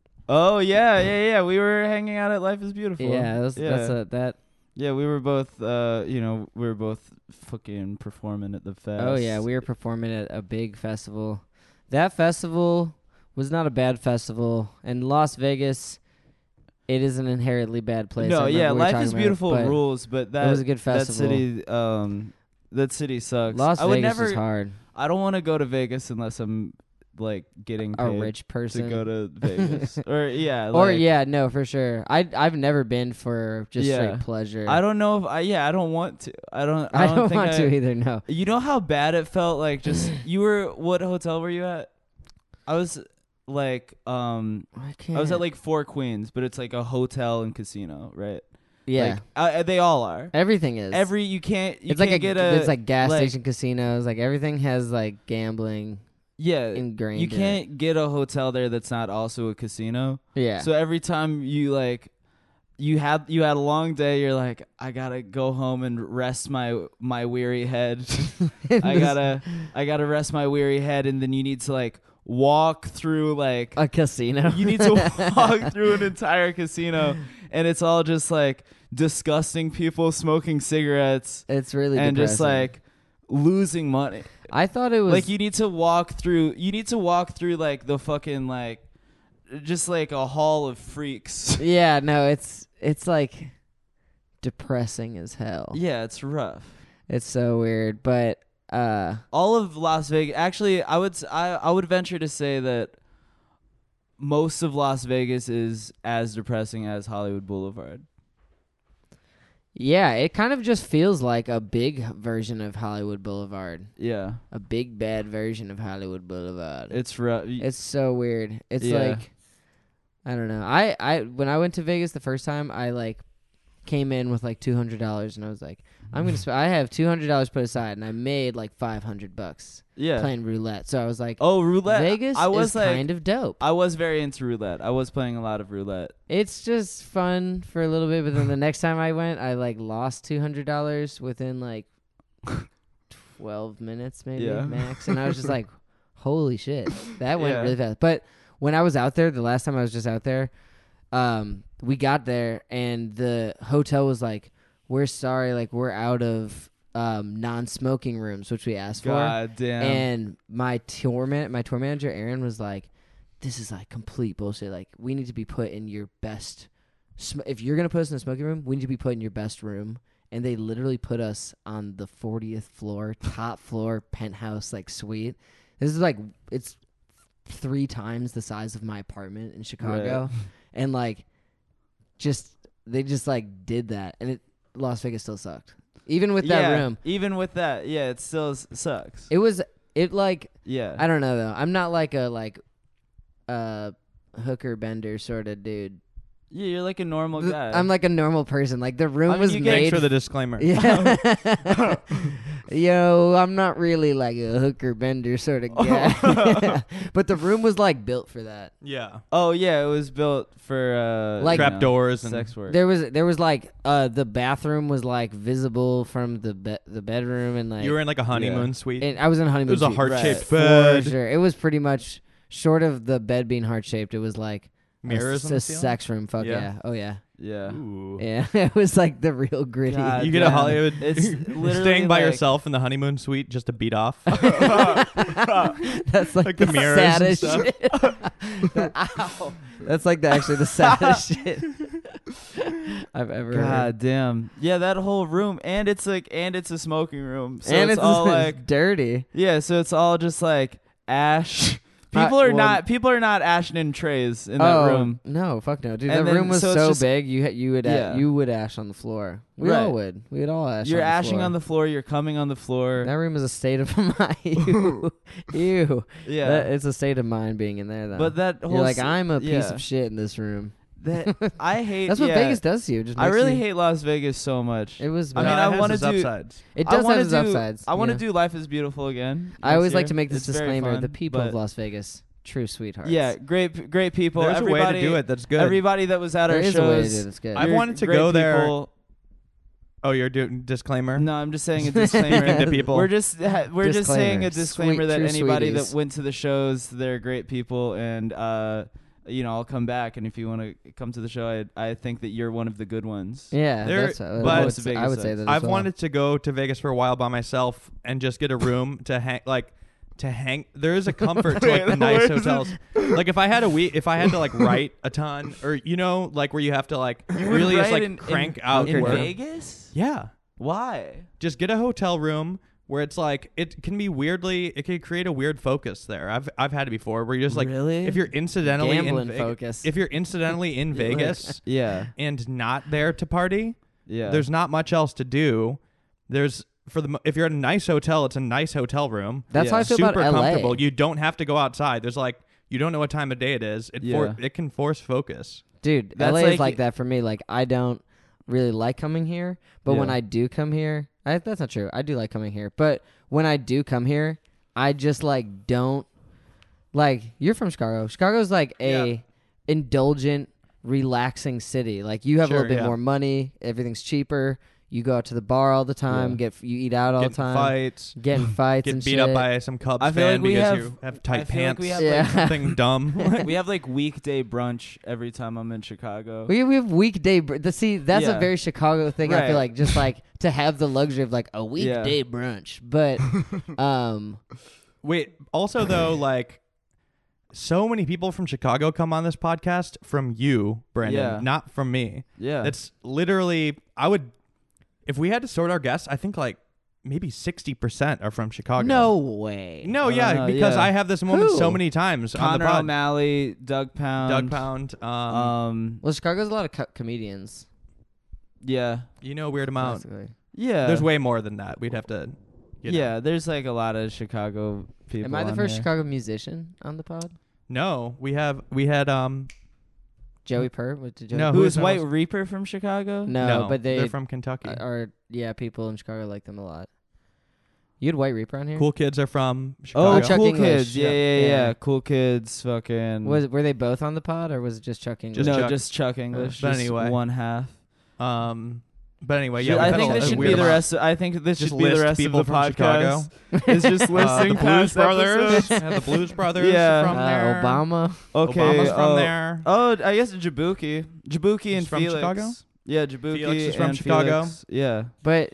Oh yeah, yeah, yeah. We were hanging out at Life is Beautiful. Yeah, that's, yeah. that's a that. Yeah, we were both. Uh, you know, we were both fucking performing at the fest. Oh yeah, we were performing at a big festival. That festival was not a bad festival, and Las Vegas, it is an inherently bad place. I No, remember yeah, we were Life talking is about it, Beautiful but rules, but that it was a good that festival. city, um, that city sucks. Las I would Vegas never. is hard. I don't want to go to Vegas unless I'm like getting A paid rich person. to go to Vegas. Or yeah, or like, yeah, no, for sure. I I've never been for just Yeah. straight pleasure. I don't know if I. Yeah, I don't want to. I don't. I I don't, don't think want I, to either. No. You know how bad it felt? Like just you were. What hotel were you at? I was like, um, I can't. I was at like Four Queens, but it's like a hotel and casino, right? yeah. Like, uh, they all are. Everything is. Every you can't. You it's can't like a get a. it's like gas like- station casinos. Like everything has like gambling yeah. ingrained. You in it. can't get a hotel there that's not also a casino. Yeah. So every time you like, you had you had a long day, you're like, I gotta go home and rest my my weary head. I gotta I gotta rest my weary head, and then you need to like walk through like a casino. you need to walk through an entire casino, and it's all just like disgusting people smoking cigarettes It's really and just depressing. like losing money. I thought it was Like you need to walk through you need to walk through like the fucking like just like a hall of freaks. Yeah, no, it's it's like depressing as hell. Yeah, it's rough. It's so weird, but uh All of Las Vegas actually I would s- I, I would venture to say that most of Las Vegas is as depressing as Hollywood Boulevard. yeah, it kind of just feels like a big version of Hollywood Boulevard. Yeah. A big bad version of Hollywood Boulevard. It's rough. It's so weird. It's Yeah. like I don't know. I, I when I went to Vegas the first time, I like came in with like two hundred dollars, and I was like, I'm gonna. Sp- I have two hundred dollars put aside, and I made like five hundred bucks yeah. playing roulette. So I was like, Oh, roulette. Vegas I was is like kind of dope. I was very into roulette. I was playing a lot of roulette. It's just fun for a little bit, but then the next time I went, I like lost two hundred dollars within like twelve minutes, maybe Yeah. max, and I was just like, "Holy shit, that went Yeah. really fast." But when I was out there, the last time I was just out there, um, we got there and the hotel was like, "We're sorry, like we're out of um, non-smoking rooms," which we asked God damn. for, and my tour man, my tour manager Aaron was like, "This is like complete bullshit. Like we need to be put in your best. Sm- if you're gonna put us in a smoking room, we need to be put in your best room." And they literally put us on the fortieth floor, top floor, penthouse like suite. This is like it's three times the size of my apartment in Chicago, Right. and like just they just like did that, and it Las Vegas still sucked. Even with that yeah, room, Even with that, yeah, it still s- sucks. it was it like yeah. I don't know though. I'm not like a like uh hooker bender sort of dude. Yeah, you're like a normal Th- guy. I'm like a normal person. Like the room I mean, was you get- made Thanks for the disclaimer. Yeah. Yo, I'm not really like a hooker bender sort of guy. But the room was like built for that. Yeah. Oh yeah, it was built for uh Like- you know, Trap doors and sex work. There was there was like uh the bathroom was like visible from the be- the bedroom, and like You were in like a honeymoon suite. and I was in a honeymoon It was a suite, heart-shaped Right. for bed. sure. It was pretty much short of the bed being heart shaped. It was like Mirrors a, on the a ceiling? sex room. Fuck Yeah. yeah. Oh yeah. yeah. Ooh. Yeah. It was like the real gritty. God You get a damn. Hollywood. It's literally staying by like- yourself in the honeymoon suite just to beat off. That's like, Like the, the mirrors and saddest stuff. shit. That- ow. That's like the, actually the saddest shit. I've ever heard. God damn. Yeah, that whole room, and it's like, and it's a smoking room, so and it's, it's, all it's like, dirty. yeah, so it's all just like ash. Uh, People are well- not. People are not ashing in trays in that oh room. no, fuck no, dude. And that then- room was so it's so just- big. You ha- you would a- Yeah. you would ash on the floor. We Right. all would. We would all ash. You're on the ashing floor. on the floor. You're coming on the floor. That room is a state of mind. Ew. Ew. yeah, That- it's a state of mind being in there, though. but that whole you're like, s- I'm a piece yeah. of shit in this room. That I hate. That's what yeah. Vegas does to you. It Just I makes really you- hate Las Vegas so much. It was. I mean, No, I it has wanna its do- upsides. It I does wanna have its do, upsides. I want to yeah. do Life is Beautiful again. I always next like year. to make this It's very disclaimer: fun, the people of but- Las Vegas, true sweethearts. Yeah, great, great people. There's a way everybody, to do it that's good. Everybody that was at there our is shows. a way to do it. It's good. I've you're wanted to great go there. people. Oh, you're doing disclaimer? No, I'm just saying a disclaimer. Speaking to people. We're just ha- we're just saying a Disclaimer. disclaimer Sweet, that true anybody sweeties. that went to the shows, they're great people, and uh, you know, I'll come back. And if you want to come to the show, I I think that you're one of the good ones. Yeah, There- that's. Uh, but- I would Most say- I Vegas would say sites. that. as I've well. wanted to go to Vegas for a while by myself and just get a room to hang, like, to hang. There is a comfort to like the Wait, nice where's hotels. Like if I had a week, if I had to like write a ton, or you know, like where you have to like really just Right like in- crank in, out in work. Vegas. Yeah, Why? just get a hotel room where it's like it can be weirdly, it can create a weird focus there. I've I've had it before where you're just like, really? if you're incidentally Gambling in Ve- focus. if you're incidentally in Vegas yeah, and not there to party, yeah. there's not much else to do. There's for the mo- if you're at a nice hotel, it's a nice hotel room. That's how Yeah. I feel Super about L A. comfortable. You don't have to go outside. There's like you don't know what time of day it is. It for, Yeah. it can force focus. Dude, That's L A like- is like that for me. Like I don't really like coming here, but when Yeah. I do come here, I, that's not true. I do like coming here, but when I do come here, I just like don't like. You're from Chicago. Chicago's like a Yeah. indulgent, relaxing city. Like you have a Sure, little bit yeah. more money. Everything's cheaper. You go out to the bar all the time. Yeah. Get you eat out all Get the time. fights. Get in fights Get and beat shit. up by some Cubs I feel fan like we because have- you have I tight feel like pants. we have Yeah. like Something dumb. we have like weekday brunch every time I'm in Chicago. We we have weekday. Br- the, see, that's Yeah. a very Chicago thing. I Right. feel like just like to have the luxury of like a weekday brunch, but um, Wait, also though, like so many people from Chicago come on this podcast from you, Brandon, Yeah. not from me. yeah, That's literally I would if we had to sort our guests, I think like maybe sixty percent are from Chicago. no way. No, I yeah, don't know, because yeah. I have this moment Who? so many times on Connor the pod. O'Malley, Doug Pound, Doug Pound, um, Um, Well, Chicago's a lot of co- comedians. yeah, you know, a weird amount. basically. yeah. There's way more than that. We'd have to. You know. yeah, there's like a lot of Chicago people. Am I the on first here. Chicago musician on the pod? No, we have we had um Joey Purr? What did Joey No, Who who is is White most- Reaper from Chicago? No, no, but they they're from Kentucky. are yeah. People in Chicago like them a lot. You had White Reaper on here. Cool Kids are from Oh, Chicago. Chuck Cool English. Kids. Yeah, Yeah. yeah, yeah, Yeah. Cool Kids. Fucking. Was were they both on the pod or was it just Chuck English? Just no, Chuck. just Chuck English. But just anyway. one half. Um, but anyway, Should- yeah, I we've had think a, this a should weird be the amount. rest. Of, I think this Just should be the list rest people of the from podcast. It's just Uh, listing the Blues past Brothers. episodes. Yeah, the Blues Brothers Yeah. from Uh, there. Obama. Okay. Obama's from oh, there. Oh, I guess Jabuki. Jabuki He's and from Felix. Chicago? Yeah, Jabuki Felix is from and Chicago? Felix. Yeah. But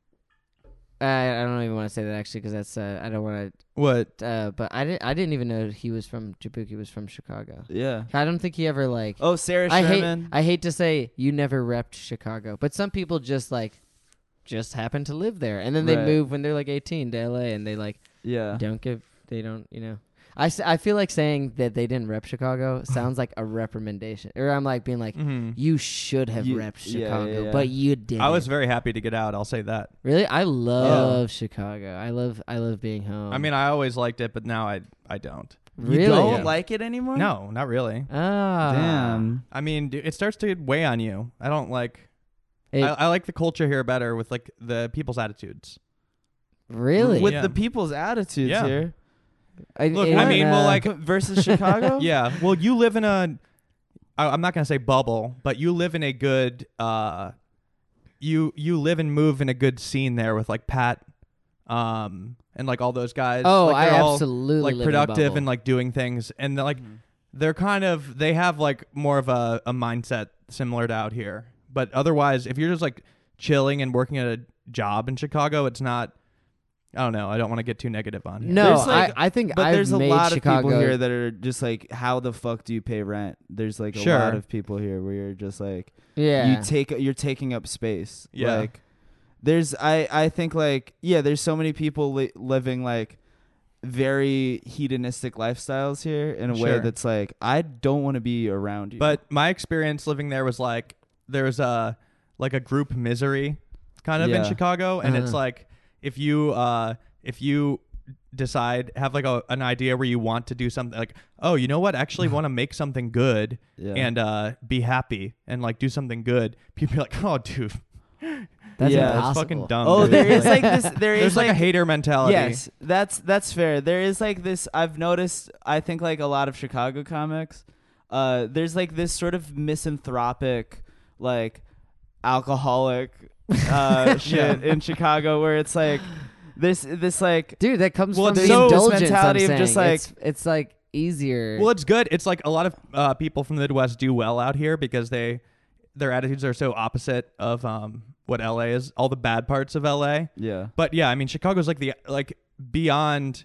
I I don't even want to say that actually because that's uh, I don't want What? to. Uh, but I didn't I didn't even know he was from Jabuki was from Chicago. Yeah. I don't think he ever like. Oh, Sarah I hate Sherman. I hate to say you never repped Chicago, but some people just like just happen to live there, and then they Right. move when they're like eighteen to L A, and they like yeah. don't give they don't you know. I, s- I feel like saying that they didn't rep Chicago sounds like a reprimandation, or I'm like being like Mhm. you should have You- repped yeah, Chicago, yeah, yeah. but you didn't. I was very happy to get out. I'll say that. really I love Chicago. I love I love being home. I mean, I always liked it, but now I I don't. really You don't Yeah. like it anymore? No, not really. ah Damn. I mean, dude, it starts to weigh on you. I don't like. It- I, I like the culture here better with like the people's attitudes. really With Yeah. the people's attitudes Yeah. here. I, Look, it- I mean, well, uh, like- versus Chicago? Yeah. Well, you live in a. I, I'm not gonna say bubble, but you live in a good. Uh, you you live and move in a good scene there with like Pat, um, and like all those guys. oh like, I they're all, absolutely like live in a productive bubble. and like doing things, and they're like Mhm. they're kind of they have like more of a, a mindset similar to out here. But otherwise, if you're just like chilling and working at a job in Chicago, it's not. I don't know. I don't want to get too negative on here. No, There's, like- I, I think But I've there's a made lot Chicago, of people here that are just like, how the fuck do you pay rent? There's like a Sure. lot of people here where you're just like, yeah. you take you're taking up space. Yeah. Like, there's I I think like yeah, there's so many people li- living like very hedonistic lifestyles here in a way Sure. that's like, I don't want to be around you. But my experience living there was like there's a like a group misery kind of in Yeah. Chicago, and it's Uh-huh. like if you uh if you decide have like a, an idea where you want to do something like, oh, you know what, actually want to make something good yeah. and uh be happy and like do something good, people be like, oh dude, That's Yeah, that's impossible. fucking dumb. oh, dude. there is like this. There is there's like, like a hater mentality. Yes, that's that's fair. There is like this. I've noticed. I think like a lot of Chicago comics. Uh, there's like this sort of misanthropic, like alcoholic uh, shit in Chicago, where it's like this this like Dude, that comes Well, from the it's so- indulgence. this mentality I'm of just, saying. like- it's, it's like easier. Well, it's good. It's like a lot of uh, people from the Midwest do well out here because they their attitudes are so opposite of um, what L A is, all the bad parts of L A. yeah. But yeah, I mean, Chicago's like the like beyond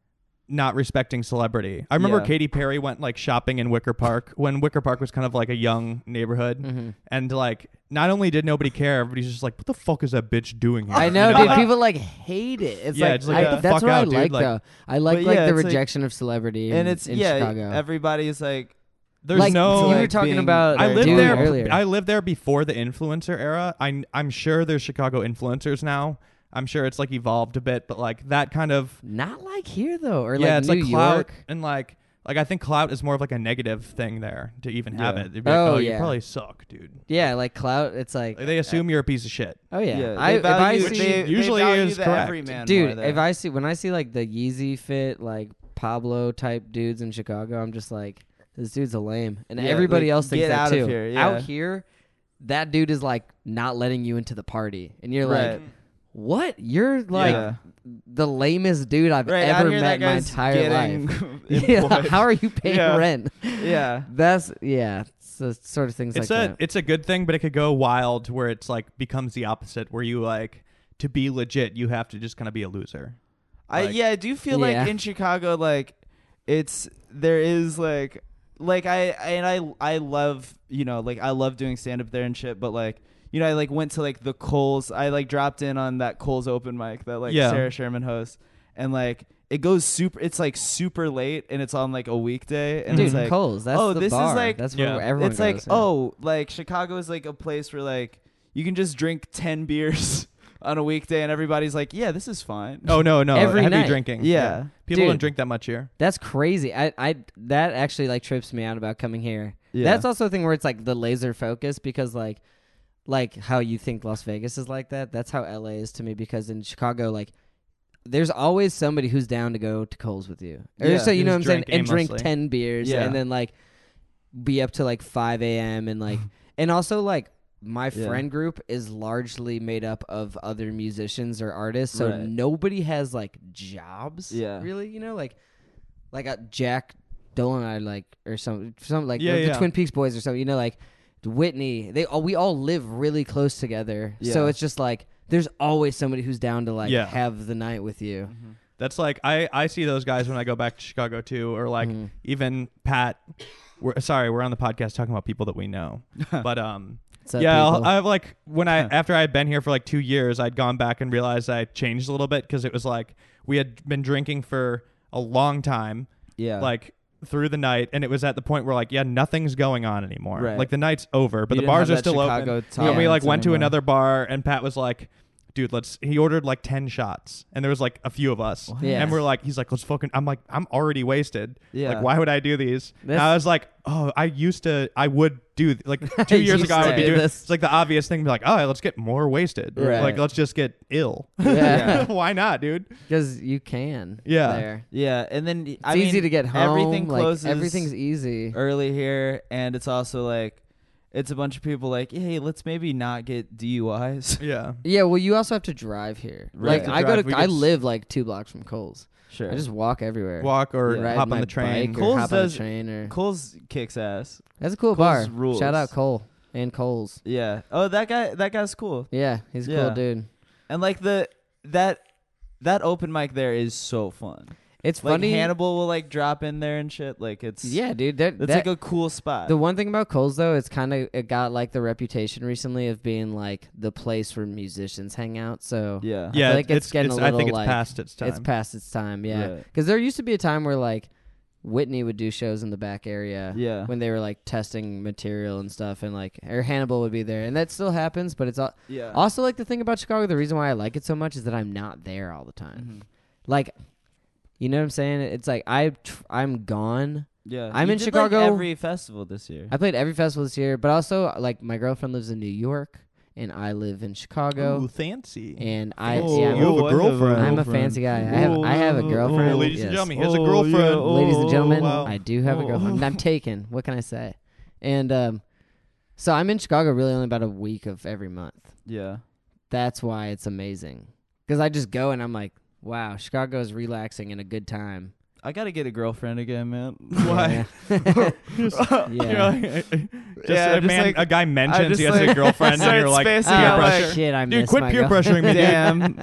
not respecting celebrity. I remember Yeah. Katy Perry went like shopping in Wicker Park when Wicker Park was kind of like a young neighborhood, Mhm. and like not only did nobody care, everybody's just like, what the fuck is that bitch doing here? I know, You dude. like- people like hate it. It's Yeah, like, it's like, I- get the that's fuck what I out, dude. like Like- though. I like But like yeah, the it's like- rejection of celebrity in, And it's in yeah. Chicago. Everybody's like, There's like no. you were like, talking being about I very lived dude there. earlier. I lived there before the influencer era. I, I'm sure there's Chicago influencers now. I'm sure it's like evolved a bit, but like that kind of Not like here though, or yeah, like it's New like clout York. and like like I think clout is more of like a negative thing there to even have Yeah. it. They'd be like, Oh, oh, you yeah. probably suck, dude. Yeah, like clout. It's like, Like, they assume you're a piece of shit. oh yeah. yeah. I, they if I value, see, they, Usually they value is the correct. everyman more dude, there. if I see when I see like the Yeezy fit like Pablo type dudes in Chicago, I'm just like, this dude's a lame, and Yeah, everybody like, else thinks get that out of too. here, yeah. Out here, that dude is like not letting you into the party, and you're Right. like, what? You're like Yeah. the lamest dude I've Right, out ever here, met that in my guy's entire getting life. Yeah, employed. how are you paying Yeah. rent? yeah. That's yeah, it's the sort of things It's like a that. it's a good thing, but it could go wild where it's like becomes the opposite, where you like to be legit, you have to just kind of be a loser. I Like- yeah, I do feel Yeah. like in Chicago, like it's there is like like I, I and I I love you know like I love doing stand up there and shit, but like you know I like went to like the Coles. I like dropped in on that Coles open mic that like Yeah. Sarah Sherman hosts, and like it goes super. It's like super late, and it's on like a weekday, and Dude, it's like Coles. That's oh, the this is bar. like- that's Yeah. where everyone it's like goes. yeah. oh like Chicago is like a place where like you can just drink ten beers on a weekday, and everybody's like, yeah, this is fine. Oh no, no, Every heavy night. drinking. Yeah. people Dude. don't drink that much here. That's crazy. I, I that actually like trips me out about coming here. Yeah. That's also a thing where it's like the laser focus because like like how you think Las Vegas is like that. That's how L A is to me because in Chicago like there's always somebody who's down to go to Coles with you. Or Yeah. so you know what I'm Who's saying? drink And drink aimlessly. ten beers Yeah. and then like be up to like five a.m. and like and also like my Yeah. friend group is largely made up of other musicians or artists, so Right. nobody has like jobs. Yeah. really, you know, like like uh, Jack Dolan, I like or some some like Yeah, the yeah. Twin Peaks boys or something. You know, like Whitney. They all we all live really close together, so Yeah. it's just like there's always somebody who's down to like Yeah. have the night with you. That's like I I see those guys when I go back to Chicago too, or like Mhm. even Pat. We're sorry, we're on the podcast talking about people that we know, but um. What's up, Yeah, I'll, people? I've like when I after I had been here for like two years, I'd gone back and realized I changed a little bit because it was like we had been drinking for a long time, Yeah. like through the night, and it was at the point where like yeah, nothing's going on anymore. Right. Like the night's over, but You the didn't bars have are that still Chicago open. Yeah, we like tolerance went to anymore. another bar, and Pat was like, dude, let's. He ordered like ten shots, and there was like a few of us, Yeah. and we're like, he's like, let's fucking. I'm like, I'm already wasted. Yeah. Like, why would I do these? And That's- I was like, oh, I used to. I would do like two years used ago. I to would be do doing. this. It's like the obvious thing, be like, oh, let's get more wasted. Right. Like, let's just get ill. Yeah. Why not, dude? Because you can. Yeah. There. yeah, and then It's I easy mean, to get home. Everything like, closes. everything's easy. early here, and it's also like it's a bunch of people like, hey, let's maybe not get D U Is. Yeah. Yeah, well, you also have to drive here. Right. Like To I go drive, to, we I get s- live like two blocks from Coles. Sure. I just walk everywhere. Walk or Yeah. Ride hop my on the train. bike or Coles hop on does- the train or. Cole's kicks ass. That's a cool Coles bar. rules. Shout out Cole and Coles. Yeah. Oh, that guy. That guy's cool. Yeah, he's a Yeah. cool dude. And like the that that open mic there is so fun. It's Like funny. Hannibal will like drop in there and shit. Like it's Yeah, dude. That, it's that, like a cool spot. the one thing about Coles though, it's kind of it got like the reputation recently of being like the place where musicians hang out. So yeah. Yeah, feel like it's it's, getting a I think little, it's like- past its time. it's past its time. Yeah, Right. because there used to be a time where like Whitney would do shows in the back area. Yeah. When they were like testing material and stuff, and like or Hannibal would be there, and that still happens. But it's all, Yeah. also like the thing about Chicago. The reason why I like it so much is that I'm not there all the time. Mhm. Like, you know what I'm saying? It's like I tr- I'm gone. Yeah. I'm You in did, Chicago. Like, every festival this year. I played every festival this year, but also like my girlfriend lives in New York, and I live in Chicago, Ooh, fancy. and I Oh, yeah. you have a I girlfriend. I'm a fancy guy. I have I have a Oh, girlfriend. Oh, ladies yes. and gentlemen, he has a Oh, girlfriend. yeah, oh, Ladies and gentlemen, wow. I do have a Oh. girlfriend. I'm taken. What can I say? And um, so I'm in Chicago really only about a week of every month. Yeah. That's why it's amazing. Because I just go and I'm like, wow, Chicago is relaxing and a good time. I gotta get a girlfriend again, man. Why? Yeah. Just, Yeah. you're like, just Yeah, a just man, like- a guy mentions just he has a like girlfriend, and start you're like, spacing peer out, oh, pressure. like- shit, I Dude, miss quit my peer girl- pressuring me, dude. Damn.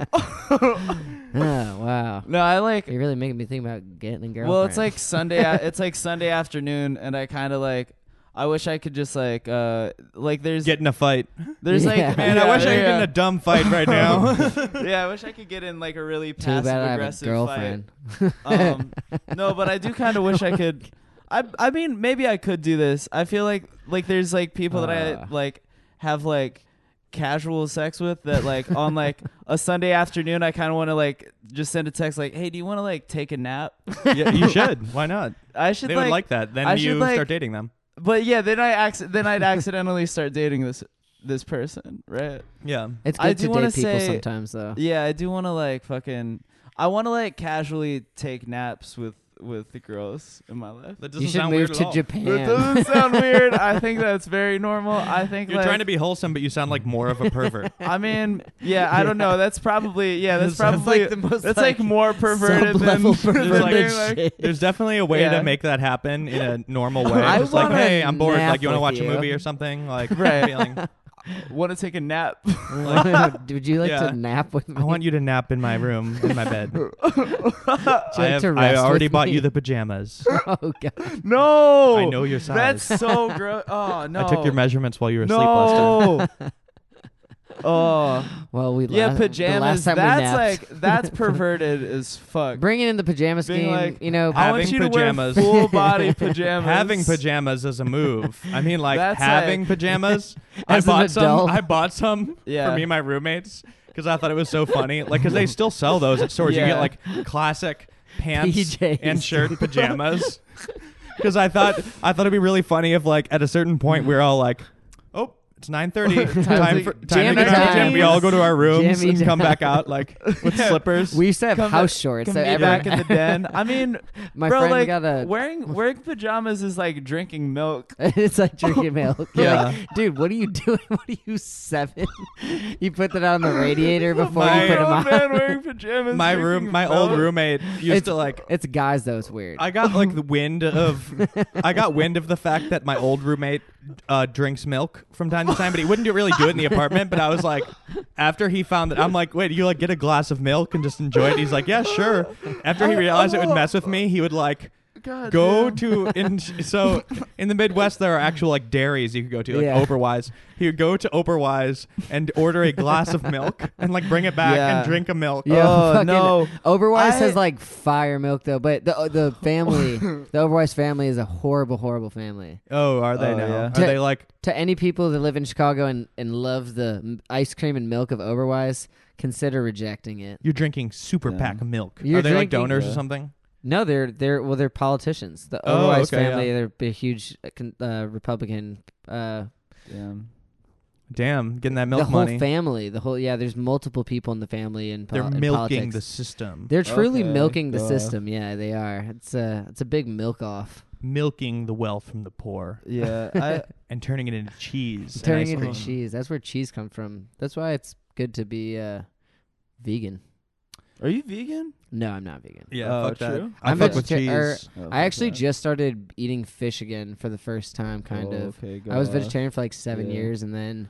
Oh, wow. No, I like. You're really making me think about getting a girlfriend. Well, it's like Sunday. a- it's like Sunday afternoon, and I kind of like. I wish I could just like uh like there's Get in a fight. there's Yeah. like Man, yeah, I wish I could yeah. get in a dumb fight right now. Yeah, I wish I could get in like a really too passive bad I have a aggressive girlfriend. fight. Um, no, but I do kind of wish I could. I I mean, maybe I could do this. I feel like like there's like people that Uh. I like have like casual sex with that like on like a Sunday afternoon I kind of want to like just send a text like, hey, do you want to like take a nap? Yeah, you should. Why not? I should They like, would like that. Then I you should, like- start dating them. but yeah, then I acc- then I'd accidentally start dating this this person, right? Yeah. It's I good do to wanna date people say- sometimes, though. Yeah, I do want to like fucking. I want to like casually take naps with with the girls in my life. That You doesn't should sound move weird at to all. That Japan. doesn't sound weird. I think that's very normal. I think You're like, trying to be wholesome, but you sound like more of a pervert. I mean, yeah, I don't know. That's probably yeah. That's Sounds probably like the most, that's like, more perverted than, sub-level than perverted being, like, shit. There's definitely a way Yeah. to make that happen in a normal way. I Just like, wanna hey, I'm bored. nap Like, you want to with watch you. a movie or something? Like, Right. feeling. want to take a nap. Would you like Yeah. to nap with me? I want you to nap in my room, in my bed. Would you I, like have, to I rest already with bought me? you the pajamas. Oh god. No, I know your size. That's so gross. Oh no, I took your measurements while you were asleep last time. No. Oh Well, we yeah, la- the last pajamas. time we That's napped. like that's perverted as fuck. Bringing in the pajama Being scheme. like, you know, I want having you to pajamas. wear full body pajamas. Having pajamas is a move. I mean, like That's having like- pajamas. I As an bought some. adult. I bought some Yeah. for me and my roommates because I thought it was so funny. Like, because they still sell those at stores. You Yeah. get like classic pants P Js. and shirt pajamas. Because I thought I thought it'd be really funny if like at a certain point we we're all like, oh. It's nine thirty. Time, to- for, time to Jammy get our time. pajama. We all go to our rooms Jammy and come time. back out like with slippers. we used to have Come house back- shorts. Come So be every- back in the den. I mean, my bro, friend like got a. wearing wearing pajamas is like drinking milk. It's like drinking milk. You're Yeah. like, dude, what are you doing? What are you, seven? You put that on the radiator before My- you put them Grown man on. wearing pajamas. my drinking room, my milk. old roommate used It's to like. It's guys though. It's weird. I got like the wind of, I got wind of the fact that my old roommate uh, drinks milk from time to time, but he wouldn't do, really do it in the apartment. But I was like, after he found that, I'm like, wait, you like get a glass of milk and just enjoy it? He's like, yeah, sure. After he realized it would mess with me, he would like God go damn. to in so in the Midwest there are actual like dairies you could go to like Yeah. Oberweis. He would go to Oberweis and order a glass of milk and like bring it back Yeah. and drink a milk. Yeah, Oh, fucking no. Oberweis I- has like fire milk though, but the the family, the Oberweis family is a horrible, horrible family. Oh, are they Oh, now? yeah. Are To- they like To any people that live in Chicago and, and love the m- ice cream and milk of Oberweis, consider rejecting it. you're drinking super Yeah. pack of milk? You're are they like drinking- donors or Yeah. something? No, they're they're well, they're politicians. The Oh, Oberweis okay, family, yeah. they're a huge uh, con- uh, Republican. Uh, Damn. Damn, getting that milk the whole money. family, the whole yeah. There's multiple people in the family and They're in milking politics. the system. They're truly Okay, milking the duh. system. Yeah, they are. It's a it's a big milk off. milking the wealth from the poor Yeah. I, and turning it into cheese. and Turning ice into cream. cheese. That's where cheese comes from. That's why it's good to be uh, vegan. are you vegan? No, I'm not vegan. Yeah, Oh, fuck that. true. I I'm fuck with vegeta- or- cheese. Oh, I actually fuck that. just started eating fish again for the first time, kind Oh, of. Okay, I was go. vegetarian for like seven Yeah. years, and then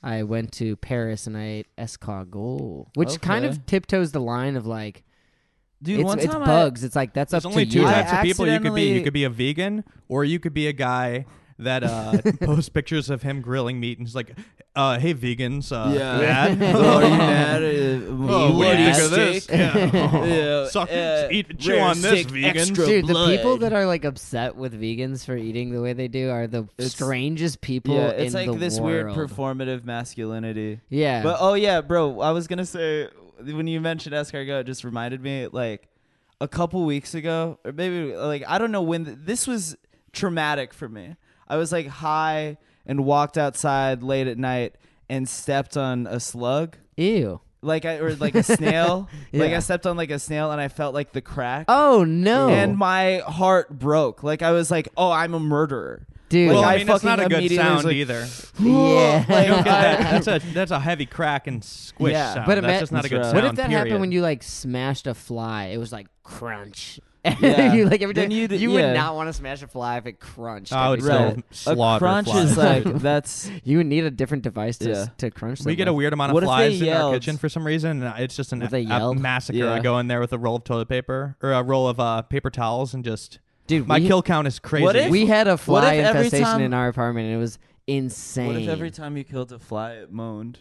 I went to Paris and I ate escargot, which kind Okay. of tiptoes the line of like Dude, it's, one it's time I- bugs. It's like that's There's up only to two you. I types of people you could be. You accidentally- could be a vegan, or you could be a guy that uh, posts pictures of him grilling meat and he's like, uh, "Hey, vegans, uh, Yeah. mad? Oh, are you mad? Uh, Oh, you what do you want think of a this? steak? Yeah. Yeah, Suck- uh, eat, chew rare on this, steak, vegans." extra Dude, the people blood. that are like upset with vegans for eating the way they do are the It's- strangest people Yeah, it's in like the this world. weird performative masculinity. Yeah. But oh yeah, bro, I was gonna say when you mentioned escargot, it just reminded me like a couple weeks ago, or maybe like I don't know when th- this was traumatic for me. I was like high and walked outside late at night and stepped on a slug, Ew. like I or like a snail. Like Yeah. I stepped on like a snail and I felt like the crack, Oh no. and my heart broke. Like I was like, oh, I'm a murderer. Dude. Well, Like, I I mean, that's not a fucking good immediately was sound like- either. yeah. Like, You don't get that. I- That's a that's a heavy crack and squish Yeah, sound. but that's ima- just not a good That's sound. right. What if that period. happened when you like smashed a fly? It was like crunch. Yeah. you like every Then time you'd- you yeah. would not want to smash a fly if it crunched. I would every still time. slaughter a crunch flies. is like that's You would need a different device to Yeah. to crunch. We them get a with. weird amount of What if they flies in our yelled? kitchen for some reason. And it's just an What if they a yelled? massacre. Yeah. I go in there with a roll of toilet paper or a roll of uh, paper towels and just Dude, my we, kill count is crazy. What if- we had a fly if every infestation time- in our apartment and it was insane. what if every time you killed a fly it moaned?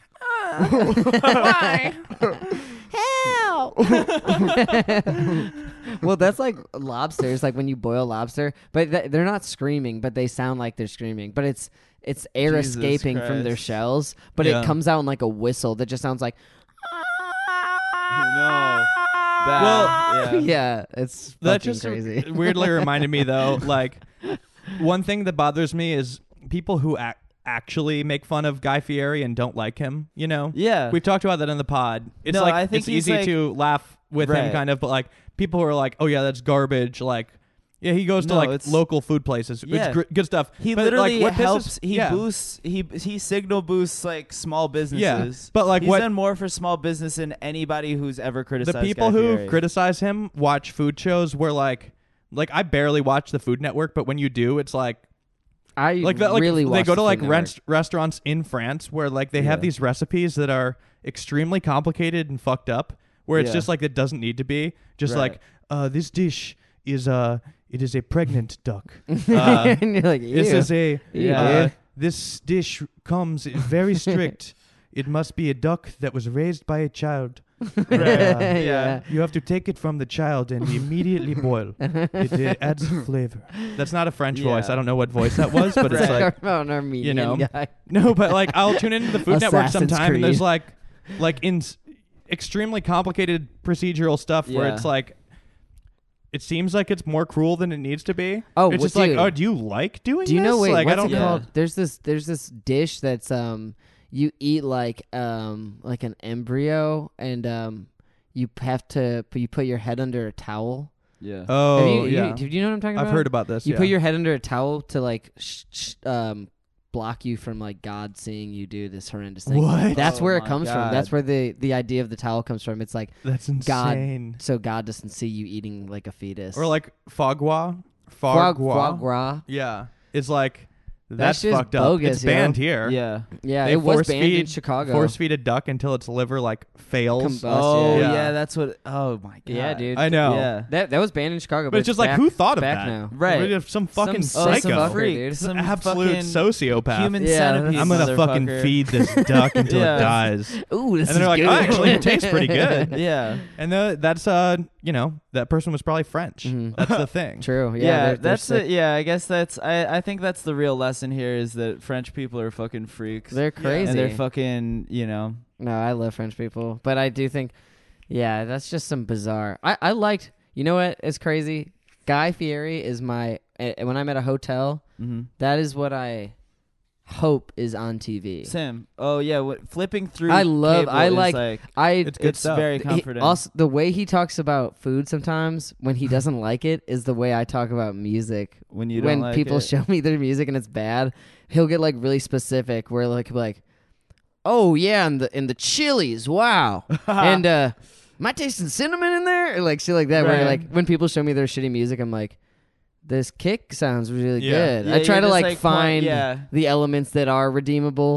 Help! Well, that's like lobsters, like when you boil lobster, but th- they're not screaming, but they sound like they're screaming. But it's it's air Jesus escaping from their Christ. shells, but Yeah. it comes out in like a whistle that just sounds like No. Bad. Well, yeah. yeah, it's That fucking just crazy. weirdly reminded me though, like one thing that bothers me is people who ac- actually make fun of Guy Fieri and don't like him. You know, Yeah. we've talked about that in the pod. It's No, like I think it's he's easy like- to laugh with him, Right. kind of, but like people who are like, "Oh yeah, that's garbage." Like, yeah, he goes to No, like it's- local food places. Yeah. It's gr- good stuff. He But, literally like, what pisses- helps. He yeah. boosts. He he signal boosts like small businesses. but, like, he's what- done more for small business than anybody who's ever criticized. The people Guy who Fieri. criticize him watch food shows where like, like I barely watch the Food Network, but when you do, it's like. I Like that, like really they watch go the to like Food rent- restaurants in France where like they have Yeah. these recipes that are extremely complicated and fucked up, where it's Yeah. just like it doesn't need to be. Just Right. like uh, this dish is uh, it is a pregnant duck. Network. Uh, and you're like, this "Ew." is a Yeah. uh, this dish comes very strict. It must be a duck that was raised by a child. Uh, yeah. you have to take it from the child and immediately boil. It uh, adds flavor. That's not a French Yeah. voice. I don't know what voice that was, but it's Right. like About an Armenian know, guy. no, but like I'll tune into the Food Network Assassin's sometime, and there's Creed. like, like in s- extremely complicated procedural stuff where Yeah. it's like, it seems like it's more cruel than it needs to be. Oh, it's wh- just like, dude. oh, do you like doing? Do you know? this? Wait, like, what's I don't it know. called? There's this. There's this dish that's um, you eat like um, like an embryo, and um, you have to you put your head under a towel. Yeah. Oh, Have you, yeah. You, do you know what I'm talking I've about? heard about this. You yeah. put your head under a towel to like sh- sh- um, block you from like God seeing you do this horrendous thing. What? That's Oh where it my comes from. That's God. where the the idea of the towel comes from. It's like That's God- insane. so God doesn't see you eating like a fetus. Or like foie gras. foie, Foie foie gras. gras. Yeah, it's like that's shit's fucked up. bogus, It's yo. banned here. Yeah. Yeah, They it was force banned in feed- Chicago. Force feed a duck until its liver like fails. Combust, Oh yeah. yeah. that's what. Oh my god. Yeah, dude. I know. Yeah. That that was banned in Chicago, But it's just like, back- who thought of back that? now. Right. We're just some fucking Some- Oh, psycho. some fucker, freak, dude. some absolute fucking sociopath. human Yeah, centipede. I'm gonna fucking motherfucker. feed this duck until Yeah. it dies. Ooh, this And they're is like, good. oh, actually, it tastes pretty good. Yeah. And the, that's uh, you know, that person was probably French. Mhm. That's the thing. True. Yeah, Yeah, they're- they're that's sick. it. Yeah, I guess that's. I I think that's the real lesson here is that French people are fucking freaks. They're crazy. and they're fucking. You know. No, I love French people, but I do think, yeah, that's just some bizarre. I I liked. You know what is crazy? Guy Fieri is my. Uh, when I'm at a hotel, Mm-hmm. that is what I hope is on T V. Sam. Oh yeah, what, flipping through. I love- cable I is like- like I It's good it's stuff. very he- comforting. also, the way he talks about food sometimes when he doesn't like it is the way I talk about music. when you don't when like people it. show me their music and it's bad, he'll get like really specific. Where like he'll be like, oh yeah, and the and the chilies, wow, and uh, am I tasting cinnamon in there? Or like shit like that. Where Right. like when people show me their shitty music, I'm like, this kick sounds really Yeah. good. Yeah, I try you're to just, like, point- find yeah. the elements that are redeemable.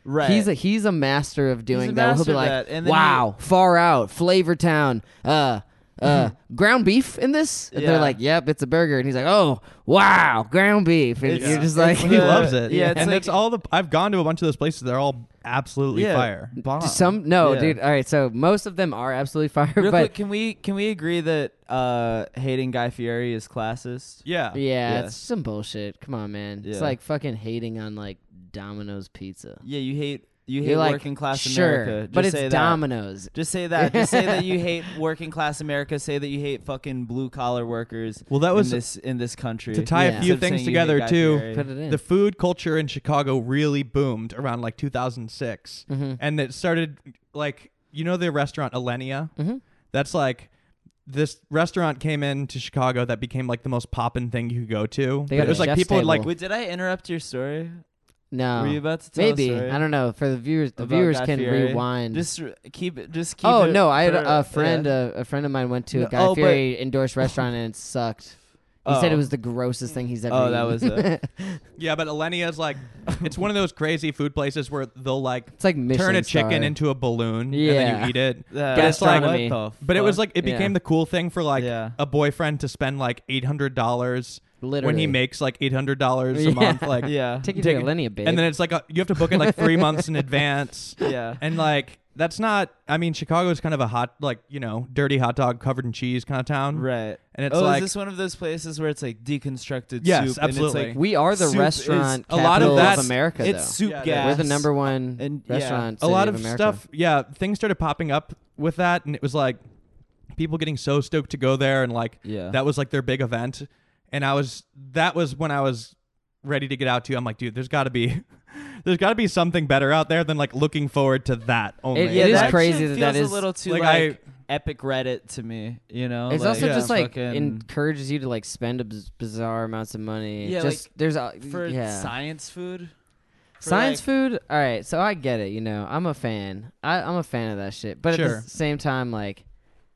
Right. He's a he's a master of doing a that. He'll be master of like, that, and then "Wow, Far Out, Flavor Town, uh, uh, ground beef in this?" And Yeah. they're like, "Yep, it's a burger." And he's like, "Oh, wow, ground beef." And It's- you're just it's like, He the- loves it. yeah, it's and like- it's all the. I've gone to a bunch of those places. They're all absolutely Yeah. fire. Bomb. some no, Yeah. dude. All right, so most of them are absolutely fire, Real but quick, can we can we agree that uh, hating Guy Fieri is classist? Yeah. yeah, Yeah. it's some bullshit. Come on, man. It's Yeah. like fucking hating on like Domino's Pizza. Yeah, you hate you hate You're like, working class sure, America. Just but say it's that. Domino's. Just say that. Just say that you hate working class America. Say that you hate fucking blue collar workers. Well, that was in this in this country. to tie Yeah. a few Instead of things saying you hate together Guy too. Fieri. Put it in. The food culture in Chicago really boomed around like two thousand six, Mhm. and it started like you know the restaurant Alenia. Mhm. That's like this restaurant came into Chicago that became like the most poppin' thing you could go to. They got It was a like chef's people would like table. Wait, did I interrupt your story? No, Were you about to tell maybe a story? I don't know. For the viewers, the About viewers Guy can Fieri? rewind. Just r- keep it. Just keep oh it. no, I had for- a, a friend, yeah. a, a friend of mine went to No, a Guy oh, but- Fieri endorsed restaurant and it sucked. He said it Oh. was the grossest thing he's ever. Oh, that eaten. was it. yeah, but Alenia is like it's one of those crazy food places where they'll like It's like Michelin turn a chicken star. into a balloon and then Yeah. you eat it. That- But it's like- Gastronomy. what the But it was fuck? like it became Yeah. the cool thing for like Yeah. a boyfriend to spend like eight hundred dollars Literally. when he makes like eight hundred dollars a Yeah. month. Like yeah, Take you Take to it- Alinea, babe. and then it's like a, you have to book it like three months in advance. yeah. And like that's not. I mean, Chicago is kind of a hot, like you know, dirty hot dog covered in cheese kind of town. Right. And it's oh, like is this one of those places where it's like deconstructed Yes, soup? absolutely. And it's like we are the soup restaurant is- a lot of capital that's- of America. it's though. soup Yeah, gas. We're the number one And- yeah. restaurant. a lot city of America. stuff. Yeah, things started popping up with that, and it was like people getting so stoked to go there, and like Yeah. that was like their big event. And I was that was when I was ready to get out to. I'm like, dude, there's got to be. There's got to be something better out there than like looking forward to that only. It- yeah, it is that crazy shit that feels that is- a little too like, like, I- epic Reddit to me. You know, It's like, also Yeah. just like fucking- encourages you to like spend a biz- bizarre amounts of money. Yeah, just like, there's a for yeah. science food. For, Science like- food, all right. So I get it. You know, I'm a fan. I, I'm a fan of that shit. But Sure. at the same time, like,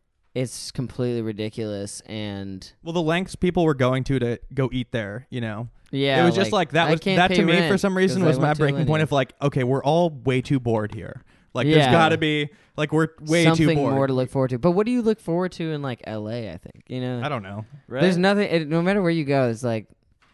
it's completely ridiculous. And well, the lengths people were going to to go eat there, you know. yeah, it was just like that I was can't that pay to me rent for some reason 'cause I was my went to breaking point Alinea. of like, okay, we're all way too bored here. Like there's Yeah. got to be like we're way something too bored. more to look forward to. But what do you look forward to in like L A? I think you know. I don't know. Right? There's nothing. It, no matter where you go, it's like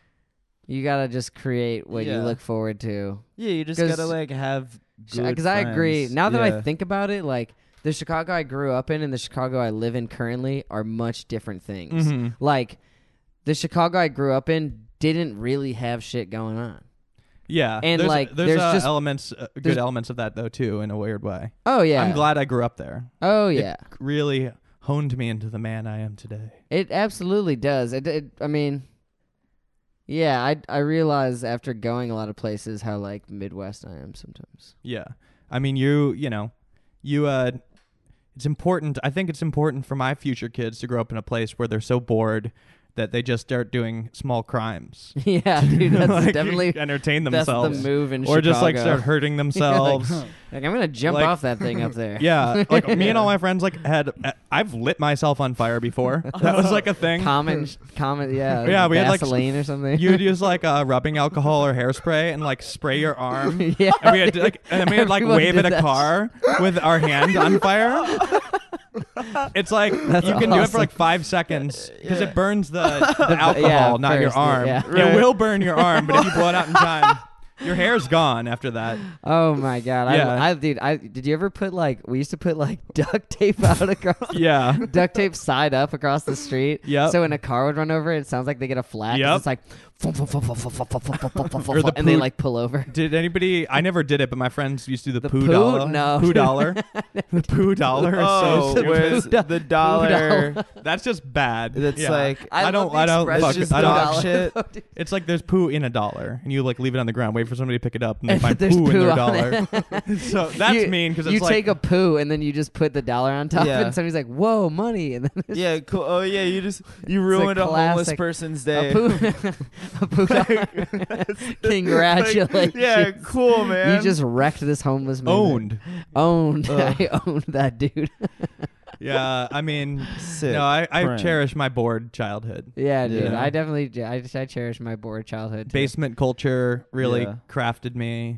you gotta just create what you Yeah. look forward to. Yeah, you just 'Cause- gotta like have. Because I agree. Now that yeah. I think about it, like the Chicago I grew up in and the Chicago I live in currently are much different things. Mhm. Like the Chicago I grew up in didn't really have shit going on. Yeah, And, there's, like, there's, there's uh, just- elements, uh, good there's- elements of that though too, in a weird way. Oh yeah. I'm glad I grew up there. Oh It yeah. really honed me into the man I am today. It absolutely does. It, it I mean, yeah, I I realize after going a lot of places how like Midwest I am sometimes. Yeah, I mean you, you know, you. uh It's important. I think it's important for my future kids to grow up in a place where they're so bored that they just start doing small crimes. Yeah, dude, that's Like, definitely entertain that's themselves, the move in or just like Chicago. start hurting themselves. Like I'm gonna jump Like- off that thing up there. Yeah, like me and all my friends like had. I've lit myself on fire before. That was like a thing. Common, common, yeah. Yeah, we had, like, Vaseline or something. You'd use like uh, rubbing alcohol or hairspray and like spray your arm. yeah, And we had to, like, and then we would like Everyone wave did at a that. car with our hand on fire. It's like That's you can do it for awesome. like five seconds because Yeah. it burns the, the alcohol, Yeah, not your first, arm. yeah. It Right. will burn your arm, but if you blow it out in time, your hair's gone after that. Oh my god! Yeah. I, I, dude, I did you ever put like we used to put like duct tape out across, Yeah. duct tape side up across the street. Yep. So when a car would run over, it sounds like they get a flat. 'cause Yep. It's like, Or the and they poo- like pull over. Did anybody? I never did it, but my friends used to do the, The poo, poo? dollar. No. Poo dollar. The poo dollar is Oh, so stupid. where's Poo the dollar? That's just bad. That's Yeah. like I, don't. love I the don't. expression Fuck, just I dog don't. shit. It's like there's poo in a dollar, and you like leave it on the ground, wait for somebody to pick it up, and they And find there's poo, in poo their on dollar. So that's You- mean because you it's like take a poo and then you just put the dollar on top, Yeah. and somebody's like, "Whoa, money!" And then there's Yeah, cool. Oh yeah, you just you a ruined a, homeless classic- person's a day. poo, a poo dollar. Congratulations! Yeah, cool, man. You just wrecked this homeless man. owned. Owned. Ugh. I owned that dude. Yeah, I mean, Sick no, I, I prank. cherish my bored childhood. Yeah, dude. Yeah. I definitely, I just, I cherish my bored childhood. Too. Basement culture really Yeah. crafted me.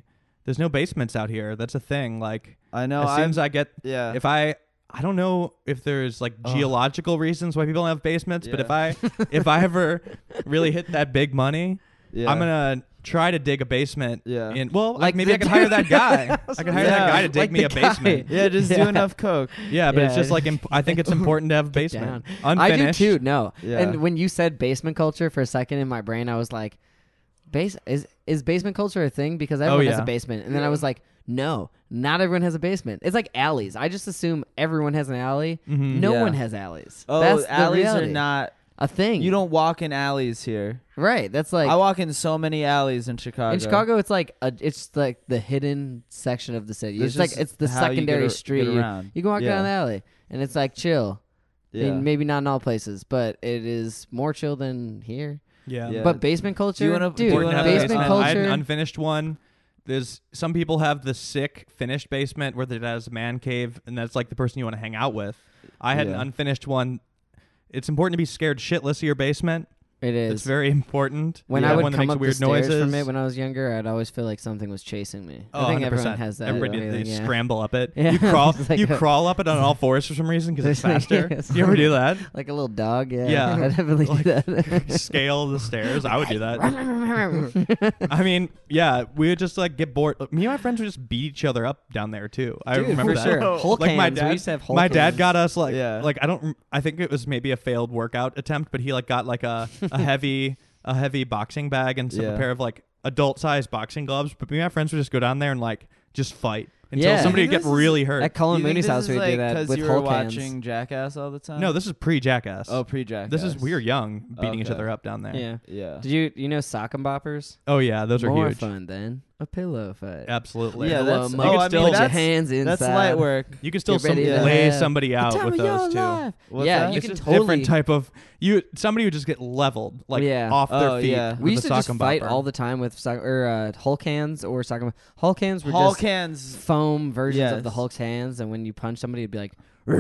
there's no basements out here. That's a thing. Like I know. as soon I'm- as I get, yeah. if I, I don't know if there's like Ugh. geological reasons why people don't have basements, but if Yeah. I, if I ever really hit that big money, yeah. I'm gonna try to dig a basement. Yeah. In well, like Like maybe the I could hire that guy. I could hire Yeah. that guy to dig Like me the a guy. basement. Yeah, just Yeah. do enough coke. Yeah, but it's Yeah. just like imp- I think it's important to have a basement. down. I do Unfinished. too. No, Yeah. and when you said basement culture for a second in my brain, I was like, "Base is is basement culture a thing?" Because everyone has yeah. a basement, and then I Yeah. was like, "No, not everyone has a basement." It's like alleys. I just assume everyone has an alley. Mhm. No Yeah. one has alleys. Oh, That's the alleys reality. are not. a thing. You don't walk in alleys here. right. That's like I walk in so many alleys in Chicago. in Chicago. It's like a, it's like the hidden section of the city. It's It's like just it's the how you get secondary ar- street. get You, around. you can walk Yeah. down the alley, and it's like chill. I Yeah. mean, maybe not in all places, but it is more chill than here. Yeah. Yeah. But basement culture, wanna- do dude, you Important to wanna- have a basement basement. I had an culture. unfinished one. There's some people have the sick finished basement where it has a man cave, and that's like the person you want to hang out with. I had Yeah. an unfinished one. It's important to be scared shitless of your basement. It is. It's very important. when Yeah, I would one that come makes up weird the stairs noises. from it when I was younger, I'd always feel like something was chasing me. Oh, I think one hundred everyone percent. has that. Everybody or they anything, yeah. scramble up it. Yeah. You crawl. It's like you a- crawl up it on all fours for some reason because it's There's like- faster. yes. Do you ever do that? Like a little dog. Yeah. Yeah. I definitely Like- do that. Scale the stairs. I would do that. I mean, yeah, we would just like get bored. Me and my friends would just beat each other up down there too. I Dude, remember for that. sure. Hulk Like my hands. dad, We used to have Hulk my dad hands. got us like Yeah. like I don't rem- I think it was maybe a failed workout attempt, but he like got like a, a heavy a heavy boxing bag and some Yeah. a pair of like adult sized boxing gloves. But me and my friends would just go down there and like just fight until Yeah. somebody You would think get this is- really hurt. At Cullen You think Mooney's this house, is we like do that 'cause with you were Hulk watching hands. Jackass all the time. No, this is pre Jackass. oh pre-Jackass. This is we were young beating each Okay. other up down there. Yeah. Yeah. Did you you know sock and boppers? Oh yeah, those are More huge. fun than a pillow fight. Absolutely. Yeah, Pillow that's- mug. oh, I mean, Put your that's- hands inside. That's light work. You can still Get some, ready to lay have somebody the out time with of your those two. life. What's yeah, that? you It's can just totally. different type of you. Somebody would just get leveled, like Yeah. off their Oh, feet. yeah. with We a used to sock just and fight bopper. all the time with sock, or uh, Hulk hands or sock and Hulk hands were Hulk just hands. foam versions of the Yes. Hulk's hands, and when you punch somebody, it'd be like,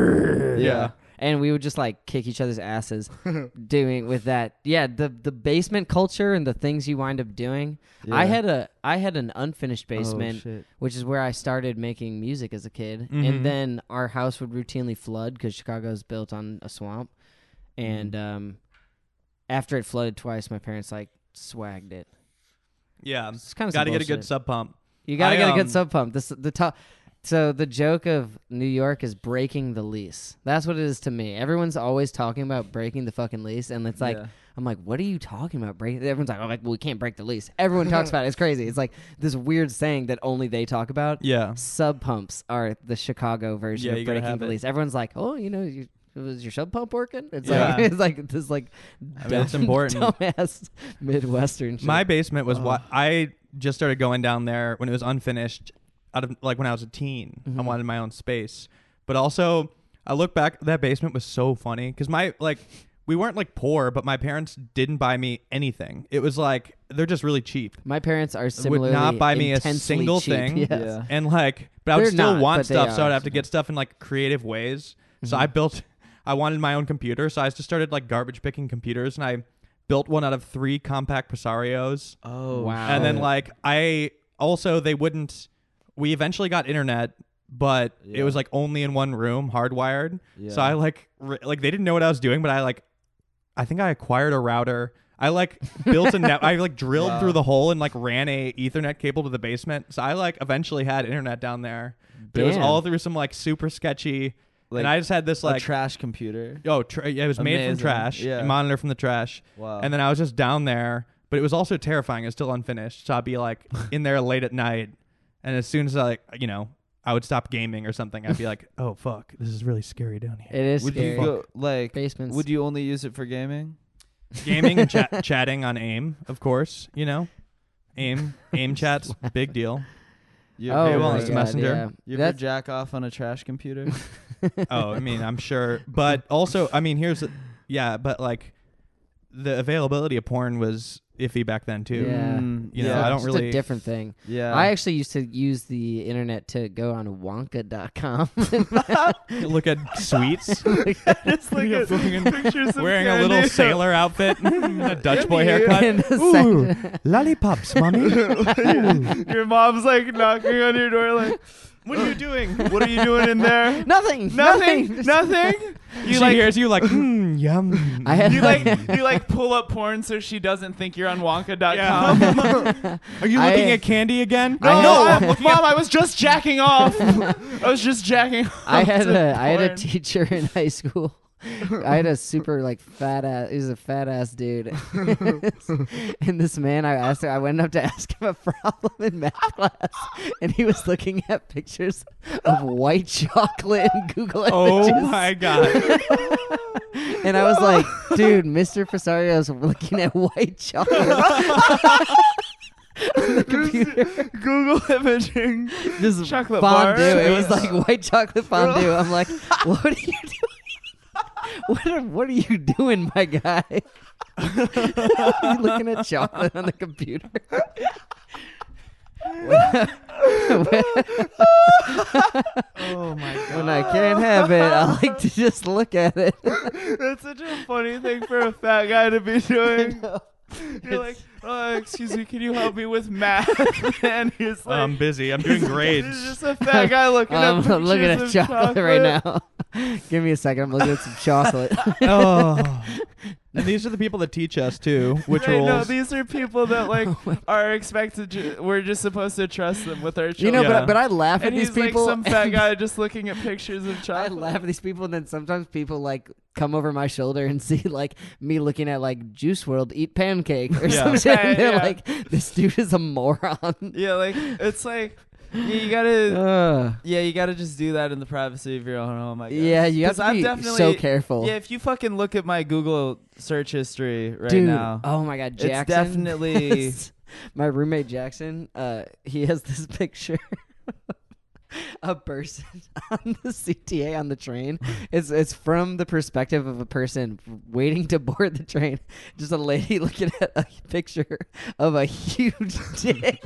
Yeah. and we would just like kick each other's asses doing with that. Yeah, the the basement culture and the things you wind up doing. I Yeah. had a I had an unfinished Oh, basement, shit. which is where I started making music as a kid, Mhm. and then our house would routinely flood because Chicago's built on a swamp, and Mm. um, after it flooded twice, my parents like swagged it. Yeah, It's kind of got to get a good sub pump. You gotta I, get a um, good sub pump. This the top. So the joke of New York is breaking the lease. That's what it is to me. Everyone's always talking about breaking the fucking lease, and it's like Yeah. I'm like, what are you talking about? Breaking? Everyone's like, oh, like well, we can't break the lease. Everyone talks about it. It's crazy. It's like this weird saying that only they talk about. Yeah, Sub pumps are the Chicago version Yeah, of you gotta breaking have the it. lease. Everyone's like, oh, you know, you, was your sub pump working? It's Yeah. like it's like this like I mean, it's important. dumbass Midwestern shit. My basement was Oh. what I just started going down there when it was unfinished. Out of like when I was a teen, I Mhm. wanted my own space. But also, I look back. That basement was so funny because my like we weren't like poor, but my parents didn't buy me anything. It was like they're just really cheap. My parents are similarly not buy me a intensely single cheap. thing. Yes. Yeah. And like, but I would They're still not, want but they stuff, so are. I'd have to get stuff in like creative ways. So Mhm. I built, I wanted my own computer, so I just started like garbage picking computers, and I built one out of three compact Presarios. Oh Wow. And then shit. like I also they wouldn't. We eventually got internet, but it Yeah. was like only in one room, hardwired. Yeah. So I like re- like they didn't know what I was doing, but I like, I think I acquired a router. I like built a net. I like drilled Wow. through the hole and like ran a Ethernet cable to the basement. So I like eventually had internet down there, but it was Damn. all through some like super sketchy. Like and I just had this a like trash computer. oh tra- yeah, it was made from Amazing. trash, Yeah. a monitor from the trash, Wow. and then I was just down there. But it was also terrifying. It was still unfinished, so I'd be like in there late at night, and as soon as I like you know I would stop gaming or something, I'd be like, oh fuck, this is really scary down here. It is would scary. you go like? Basements. Would you only use it for gaming? Gaming and chat chatting on AIM, of course. You know, AIM AIM chats, big deal. You Oh, ever, well, my it's a God, messenger. yeah. you ever That's- jack off on a trash computer? Oh, I mean, I'm sure, but also, I mean, here's, the, yeah, but like, the availability of porn was iffy back then too. Yeah. Mm, You know, yeah. I don't Just really- a different thing. Yeah. I actually used to use the internet to go on Wonka dot com. Look at sweets. Just look at pictures of Wearing a candy. little sailor outfit, a Dutch boy Yeah. haircut. And a Ooh, section- lollipops, mommy. Your mom's like knocking on your door, like, What are you doing? "What are you doing in there?" Nothing. Nothing. Nothing. Nothing. You she like hears you like, mm, yum. I had you like you like pull up porn so she doesn't think you're on Wonka dot com. Yeah. Are you I- looking at candy again? No, I had- no, I'm I- Mom, I was just jacking off. I was just jacking off. I had to a I had a porn. teacher in high school. I had a super like fat ass. He was a fat ass dude. And this man, I asked him. I went up to ask him a problem in math class, and he was looking at pictures of white chocolate in Google Oh Images. my god. And I was like, dude, Mister Fasario's looking at white chocolate on the computer. Google imaging. Just Chocolate fondue. bars. It was like white chocolate fondue. I'm like, what are you doing? What are, what are you doing, my guy? You looking at chocolate on the computer? Oh my god. When I can't have it, I like to just look at it. That's such a funny thing for a fat guy to be doing. You're like, oh, excuse me, can you help me with math? And he's like, I'm busy. I'm doing he's grades. just a fat guy looking I'm at pictures looking at of chocolate, right now. Give me a second. I'm looking at some chocolate. Oh. And these are the people that teach us too, which Wait, rules. no, these are people that like Oh are expected to. We're just supposed to trust them with our children. You know, Yeah. but, but I laugh and at these he's people. like some fat and guy just looking at pictures of I chocolate. laugh at these people, and then sometimes people like come over my shoulder and see like me looking at like Juice world eat pancake or Yeah. some shit. And they're Yeah. like, this dude is a moron. Yeah, like it's like yeah, you gotta. Ugh. Yeah, you gotta just do that in the privacy of your own home. I guess. Yeah, you have 'Cause to I'm be definitely, so careful. Yeah, if you fucking look at my Google search history right Dude, now, oh my god, it's Jackson. definitely. My roommate Jackson, uh, he has this picture. A person on the C T A on the train. It's it's from the perspective of a person waiting to board the train. Just a lady looking at a picture of a huge dick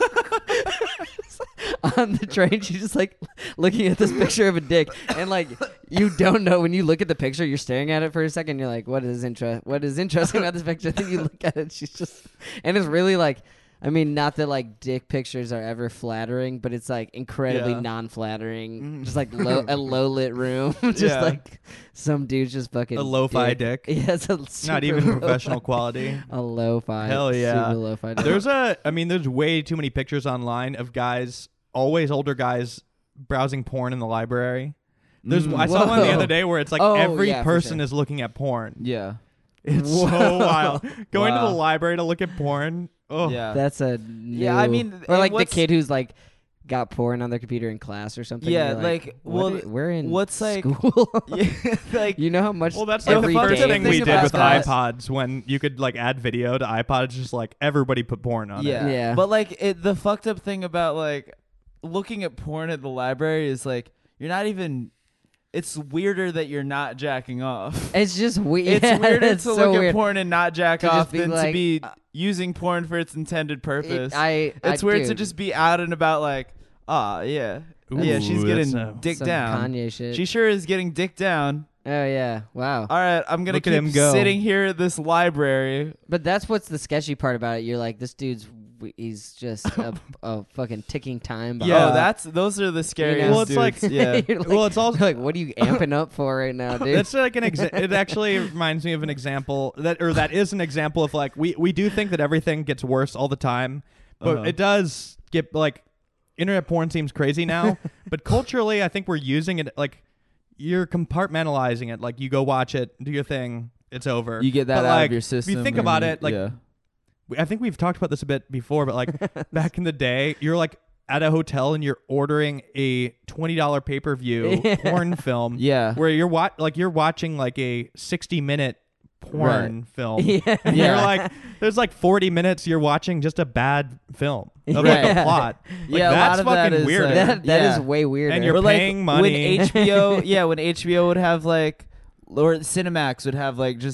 on the train. She's just like looking at this picture of a dick, and like you don't know when you look at the picture. You're staring at it for a second. You're like, what is inter- What is interesting about this picture? Then you look at it. She's just, and it's really like. I mean, not that like dick pictures are ever flattering, but it's like incredibly Yeah. non-flattering. Mm. Just like low, a low lit room, just Yeah. like some dude's just fucking A lo-fi dick. Yeah, it's a Not super even lo-fi- professional quality. A lo-fi. Hell yeah. Super lo-fi. dick. There's a, I mean, there's way too many pictures online of guys, always older guys, browsing porn in the library. There's, Mm. I saw one the Whoa. other day where it's like Oh, every yeah, for person sure. is looking at porn. Yeah. It's Whoa. so wild. Going to Wow. the library to look at porn. Oh, Yeah. That's a Yeah, I new- mean, or and like the what's- kid who's like got porn on their computer in class or something. Yeah, You're like, like, what well, are- we're in what's, like- school. Yeah, like You know how much? Well, that's like every the first day thing they we thing did about with that- iPods when you could like add video to iPods. Just like everybody put porn on yeah. it. Yeah. But like it, the fucked up thing about like looking at porn at the library is like you're not even. It's weirder that you're not jacking off. It's just weird. It's Yeah, weirder it's to so look weird. at porn and not jack To just off be than to like, be uh, using porn for its intended purpose. It, I, it's I, weird dude, to just be out and about like, ah, yeah, yeah, Ooh, she's that's getting a- dick some down. Kanye shit. She sure is getting dick down. oh yeah, wow. All right, I'm gonna Look at keep him go. sitting here at this library. But that's what's the sketchy part about it. You're like, this dude's w- he's just a, a fucking ticking time bomb. Yeah, that's those are the scariest. Well, it's like- dudes. yeah. You're like, Well, it's also like, what are you amping up for right now, dude? That's like an exa- it actually reminds me of an example that or that is an example of like we we do think that everything gets worse all the time, but Uh-huh. it does get like internet porn seems crazy now, but culturally I think we're using it like you're compartmentalizing it. Like you go watch it, do your thing, it's over. You get that But, out like, of your if system. you think and about you- it, like yeah. we- I think we've talked about this a bit before, but like back in the day, you're like at a hotel and you're ordering a twenty dollar pay per view Yeah. porn film. Yeah. Where you're wa- like you're watching like a sixty minute porn film. yeah. And Yeah. you're like there's like forty minutes you're watching just a bad film of like Right. a plot. Like, Yeah, a that's lot of that fucking is, weird. uh, that that is Yeah. way weirder. And you're Or, like, paying money. when H B O, yeah, when H B O would have like, or Cinemax would have like just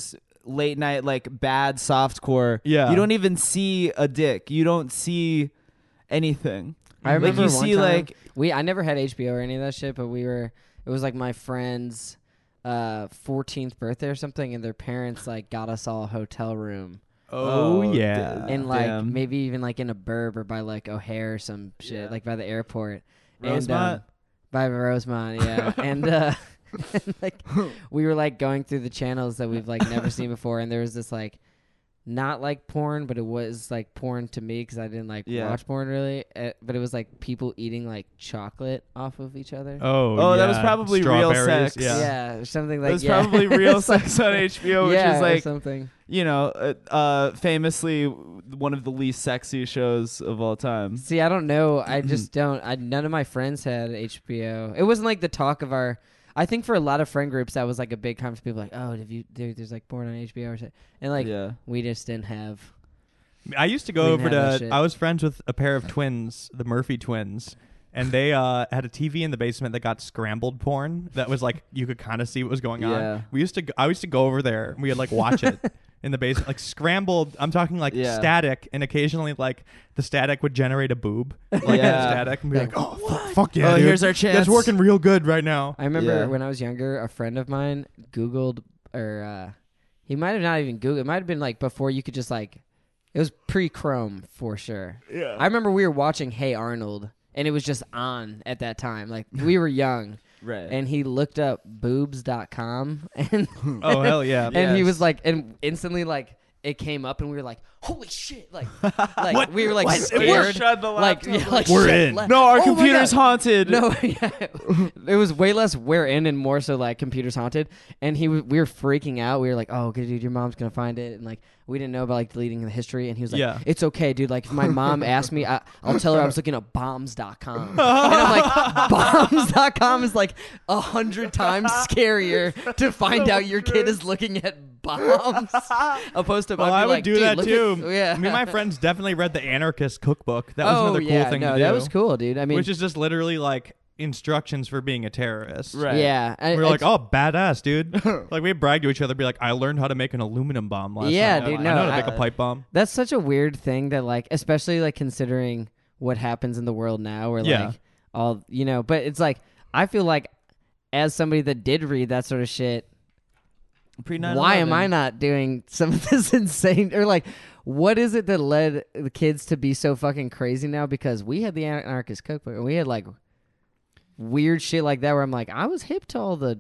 late night like bad softcore. Yeah. You don't even see a dick. You don't see anything. I remember like you one see time, like we I never had H B O or any of that shit, but we were it was like my friend's uh fourteenth birthday or something, and their parents like got us all a hotel room. Oh, Oh, yeah. dude. And like Damn. maybe even like in a burb or by like O'Hare or some shit, Yeah. like by the airport. Rosemont? And, um, by Rosemont, yeah. and uh and, like we were like going through the channels that we've like never seen before, and there was this like not like porn, but it was like porn to me because I didn't like Yeah. watch porn really. Uh, but it was like people eating like chocolate off of each other. Oh, Oh, yeah. that was probably real Strawberries, sex. Yeah. yeah, or something like it was yeah. probably real It's like- sex on H B O, which yeah, is or like something. you know, uh, uh, famously one of the least sexy shows of all time. See, I don't know. I just don't. I none of my friends had H B O. It wasn't like the talk of our. I think for a lot of friend groups that was like a big conversation. People like, oh, have you? There, there's like porn on H B O or something. And like yeah. we just didn't have. I used to go We over didn't have that to. shit. I was friends with a pair of twins, the Murphy twins, and they uh, had a T V in the basement that got scrambled porn. That was like you could kind of see what was going Yeah. on. We used to. Go, I used to go over there. And we would like watch it in the basement, like scrambled. I'm talking like Yeah. static, and occasionally like the static would generate a boob, like Yeah. static, and be like, oh fuck, fuck yeah, Oh, dude. here's our chance. That's working real good right now. I remember Yeah. when I was younger, a friend of mine Googled, or uh, he might have not even Googled. It might have been like before you could just like. It was pre-Chrome for sure. Yeah. I remember we were watching Hey Arnold, and it was just on at that time. Like we were young. Right. And he looked up boobs dot com and Oh hell yeah. and he Yes. was like and instantly like it came up and we were like holy shit like like What? we were like What? scared Shut the like, laptop. yeah, like We're shit, in. le- no, our oh my computer's God. haunted. No, yeah. It was way less we're in and more so like computers haunted. And he w- we were freaking out. We were like, oh, okay, dude, your mom's gonna find it. And like we didn't know about like deleting the history. And he was like, Yeah. it's okay, dude. Like if my mom asked me, I, I'll tell her I was looking at bombs dot com. And I'm like, bombs dot com is like a hundred times scarier to find out your kid is looking at bombs opposed to Well, I'd be I would like, do dude, that look too. At, yeah. Me and my friends definitely read the Anarchist Cookbook. That was oh another cool yeah, thing no, to do. that was cool, dude. I mean, which is just literally like instructions for being a terrorist. Right. yeah, I- We were like, it's- oh, badass, dude. Like, we bragged to each other, be like, I learned how to make an aluminum bomb last Yeah, night. dude, I no, know how to I- make a pipe bomb. That's such a weird thing that like, especially like considering what happens in the world now, where Yeah. like all you know. But it's like I feel like as somebody that did read that sort of shit, Pre why am I not doing some of this insane or like what is it that led the kids to be so fucking crazy now? Because we had the Anarchist Cookbook and we had like weird shit like that where I'm like, I was hip to all the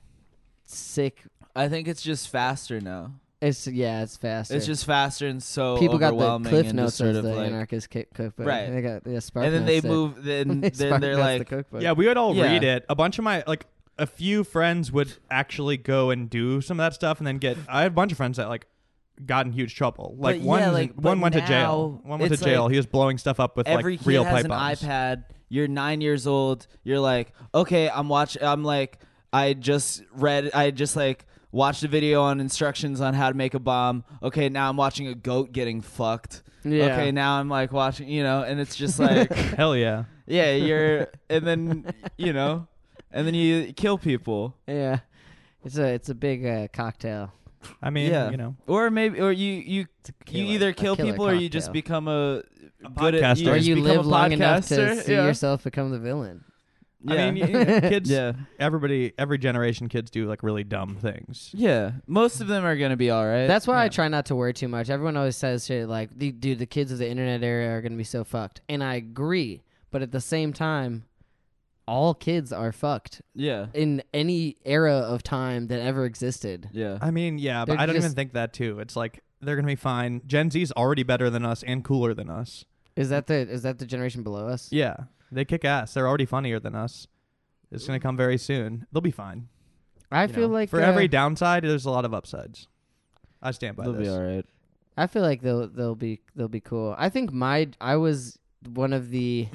sick. I think it's just faster now. It's yeah, it's faster. It's just faster and so people got the overwhelming Cliff and Notes just sort as of the like, Anarchist Ki- Cookbook. Right. They got the Spark and then they Notes that- move. Then they then Spark they're Notes the like, cookbook. Yeah, we would all Yeah. read it. A bunch of my, like, a few friends would actually go and do some of that stuff and then get. I had a bunch of friends that, like, got in huge trouble. Like, But one, yeah, like, one but went to now jail. One went to it's jail. like He was blowing stuff up with, every like, kid real has pipe an bombs. iPad. You're nine years old. You're like, okay, I'm watch. I'm like, I just read. I just like watched a video on instructions on how to make a bomb. Okay, now I'm watching a goat getting fucked. Yeah. Okay, now I'm like watching, you know, and it's just like, Hell yeah. yeah, you're, and then you know, and then you kill people. Yeah, it's a it's a big uh, cocktail. I mean, Yeah. you know. Or maybe, or you you killer- you either a kill killer people or you just cocktail. become a, A good at, podcaster. Or just you become live a long enough to podcaster. see yeah. yourself become the villain. I Yeah. mean, you know, kids, yeah, everybody, every generation, kids do, like, really dumb things. yeah. Most of them are gonna be all right. That's why I yeah. try not to worry too much. Everyone always says shit like, "The- "Dude, the kids of the internet era are gonna be so fucked," and I agree. But at the same time, all kids are fucked yeah, in any era of time that ever existed. yeah. I mean, yeah, but They're I don't even just- think that, too. It's like, they're going to be fine. Gen Z's already better than us and cooler than us. Is that the is that the generation below us? Yeah. They kick ass. They're already funnier than us. It's going to come very soon. They'll be fine. I You feel know, like for uh, every downside, there's a lot of upsides. I stand by They'll this. be all right. I feel like they'll they'll be they'll be cool. I think my I was one of the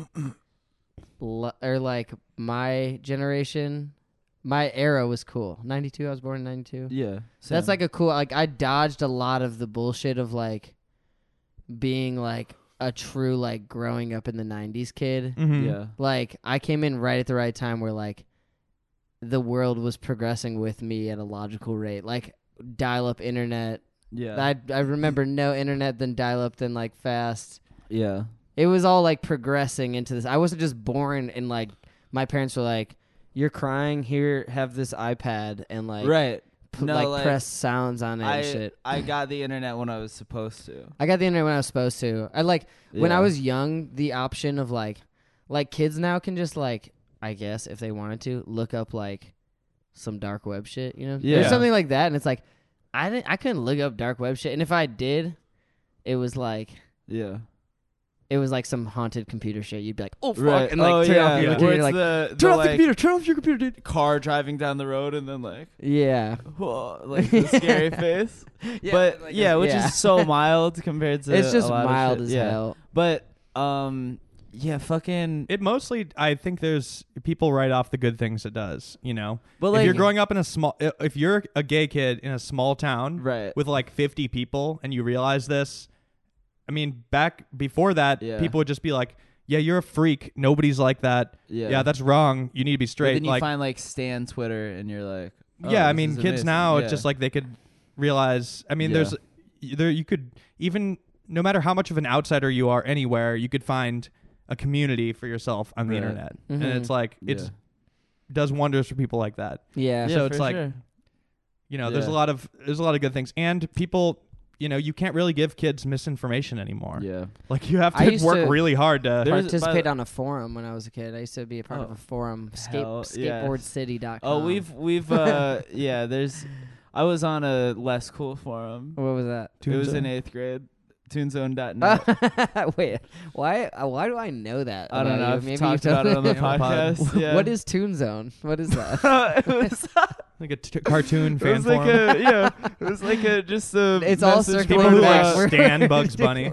l- or like my generation, my era was cool. ninety-two I was born in ninety-two. Yeah, That's same. like a cool like I dodged a lot of the bullshit of like being like a true like growing up in the nineties kid. Mhm. yeah, Like I came in right at the right time where like the world was progressing with me at a logical rate. Like dial-up internet. Yeah. I I remember no internet, then dial-up, then like fast. yeah. It was all like progressing into this. I wasn't just born and like my parents were like, "You're crying. Here, have this iPad and like Right. p- No, like, like, press sounds on it I and shit." I got the internet when I was supposed to. I got the internet when I was supposed to. I like when I Yeah. was young, the option of like, like kids now can just like, I guess if they wanted to, look up like some dark web shit. You know, Yeah. there's something like that, and it's like, I didn't, I couldn't look up dark web shit, and if I did, it was like. Yeah. It was like some haunted computer shit. You'd be like, "Oh fuck!" Right. and like oh turn yeah. off your yeah. computer. Where You're it's like, the, turn the, off the like, computer. Turn off your computer, dude. car driving down the road and then like Yeah, whoa, like the scary face. yeah but like yeah, a- which yeah. is so mild compared to it's just a lot of mild shit. as yeah. hell. But um yeah, fucking It mostly, I think there's people write off the good things it does, you know? But if like you're growing up in a small, i- if you're a gay kid in a small town right. with like fifty people and you realize this, I mean, back before that, Yeah. people would just be like, yeah, you're a freak. Nobody's like that. Yeah. Yeah, that's wrong. You need to be But straight. then you like, find like Stan Twitter and you're like, oh, yeah, I this mean, is kids amazing. now, yeah. it's just like they could realize, I mean, Yeah. there's, there, you could even, no matter how much of an outsider you are anywhere, you could find a community for yourself on the Right. internet. Mhm. And it's like, it's, Yeah. does wonders for people like that. Yeah, yeah, so it's for like- sure. You know, there's a Yeah. lot of, there's a lot of good things. And people, you know, you can't really give kids misinformation anymore. Yeah. Like, you have I to used work to- really hard to. There's- participate by- on a forum when I was a kid. I used to be a part of Oh, a forum, hell, skate, yeah. skateboard city dot com. Oh, we've we've uh yeah, there's I was on a less cool forum. What was that? It was Toonzone? in eighth grade. Toonzone dot net. Wait, why? uh, Why do I know that? I don't about know. you? I've Maybe talked you about it on the Yeah, pod. podcast. Yeah. What is Toonzone? What is that? it was, Like a t- cartoon it fan was like forum. a yeah. It was like a just a. It's all message circling People who board, back. uh, like We're- Stan Bugs Bunny.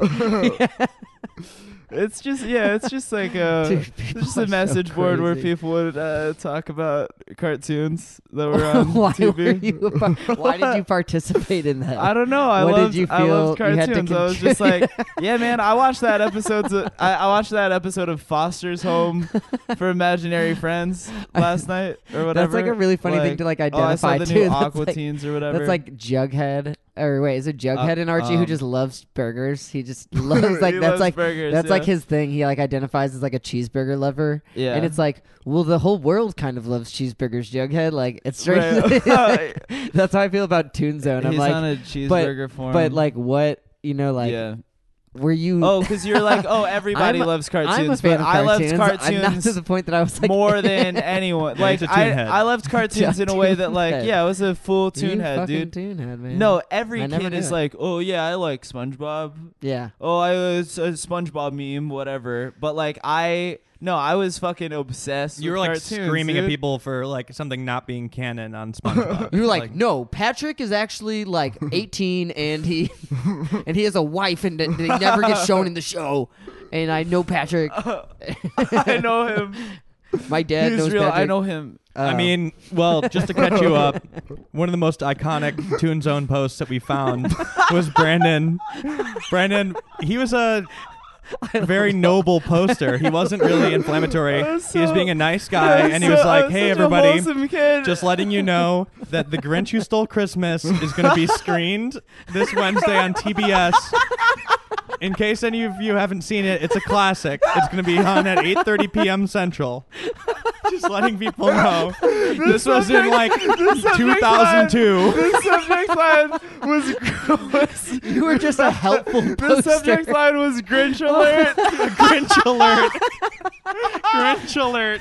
It's just yeah. It's just like a. Dude, It's people just are a so message board where crazy. people would uh, talk about cartoons that were on why T V. were you? a par- Why did you participate in that? I don't know. I What did loved, you I loved feel you had to cartoons. I was just like, yeah, man. I watched that episode. Of, I, I watched that episode of Foster's Home for Imaginary Friends last night or whatever. That's like a really funny thing Like, to like Oh, I saw identify the too. new That's Aqua like- Teens or whatever. That's like Jughead, or wait, is it Jughead Uh, and Archie who um, just loves burgers? He just loves like He that's loves like burgers, that's yeah. like his thing. He like identifies as like a cheeseburger lover, yeah. and it's like, well, the whole world kind of loves cheeseburgers, Jughead. Like it's strange. Right. That's how I feel about Toonzone. I'm He's like, on a cheeseburger form. but like, what you know, like, yeah. were you? Oh, because you're like, oh, everybody I'm a- loves cartoons, I'm a fan but of I loved cartoons. I'm not cartoons to the point that I was like more than anyone. Yeah, like he's a I, toonhead. I loved cartoons in a way that, like, Toonhead. yeah, I was a full you toonhead, fucking dude. Toonhead, man. No, every I never kid knew is it. like, oh yeah, I like SpongeBob. Yeah. Oh, I was a SpongeBob meme, whatever. But like, I no, I was fucking obsessed. You were with like cartoons, screaming dude. at people for like something not being canon on SpongeBob. You were like, no, Patrick is actually like eighteen, and he and he has a wife, and th- he never gets shown in the show. And I know Patrick. I know him. My dad He's knows real. Patrick. I know him. I Uh, mean, well, just to catch you up, one of the most iconic Toon Zone posts that we found was Brandon. Brandon, he was a very noble poster. He wasn't really inflammatory. I was he was so- being a nice guy, I and he so- was I like, "Hey, such a everybody, wholesome kid. just letting you know that The Grinch Who Stole Christmas is going to be screened this Wednesday on T B S. In case any of you haven't seen it, it's a classic. It's going to be on at eight thirty p.m. Central. Just letting people know. This was in like two thousand two. The subject line was, was you were just a helpful the poster. subject line was Grinch alert. Grinch alert. Grinch alert.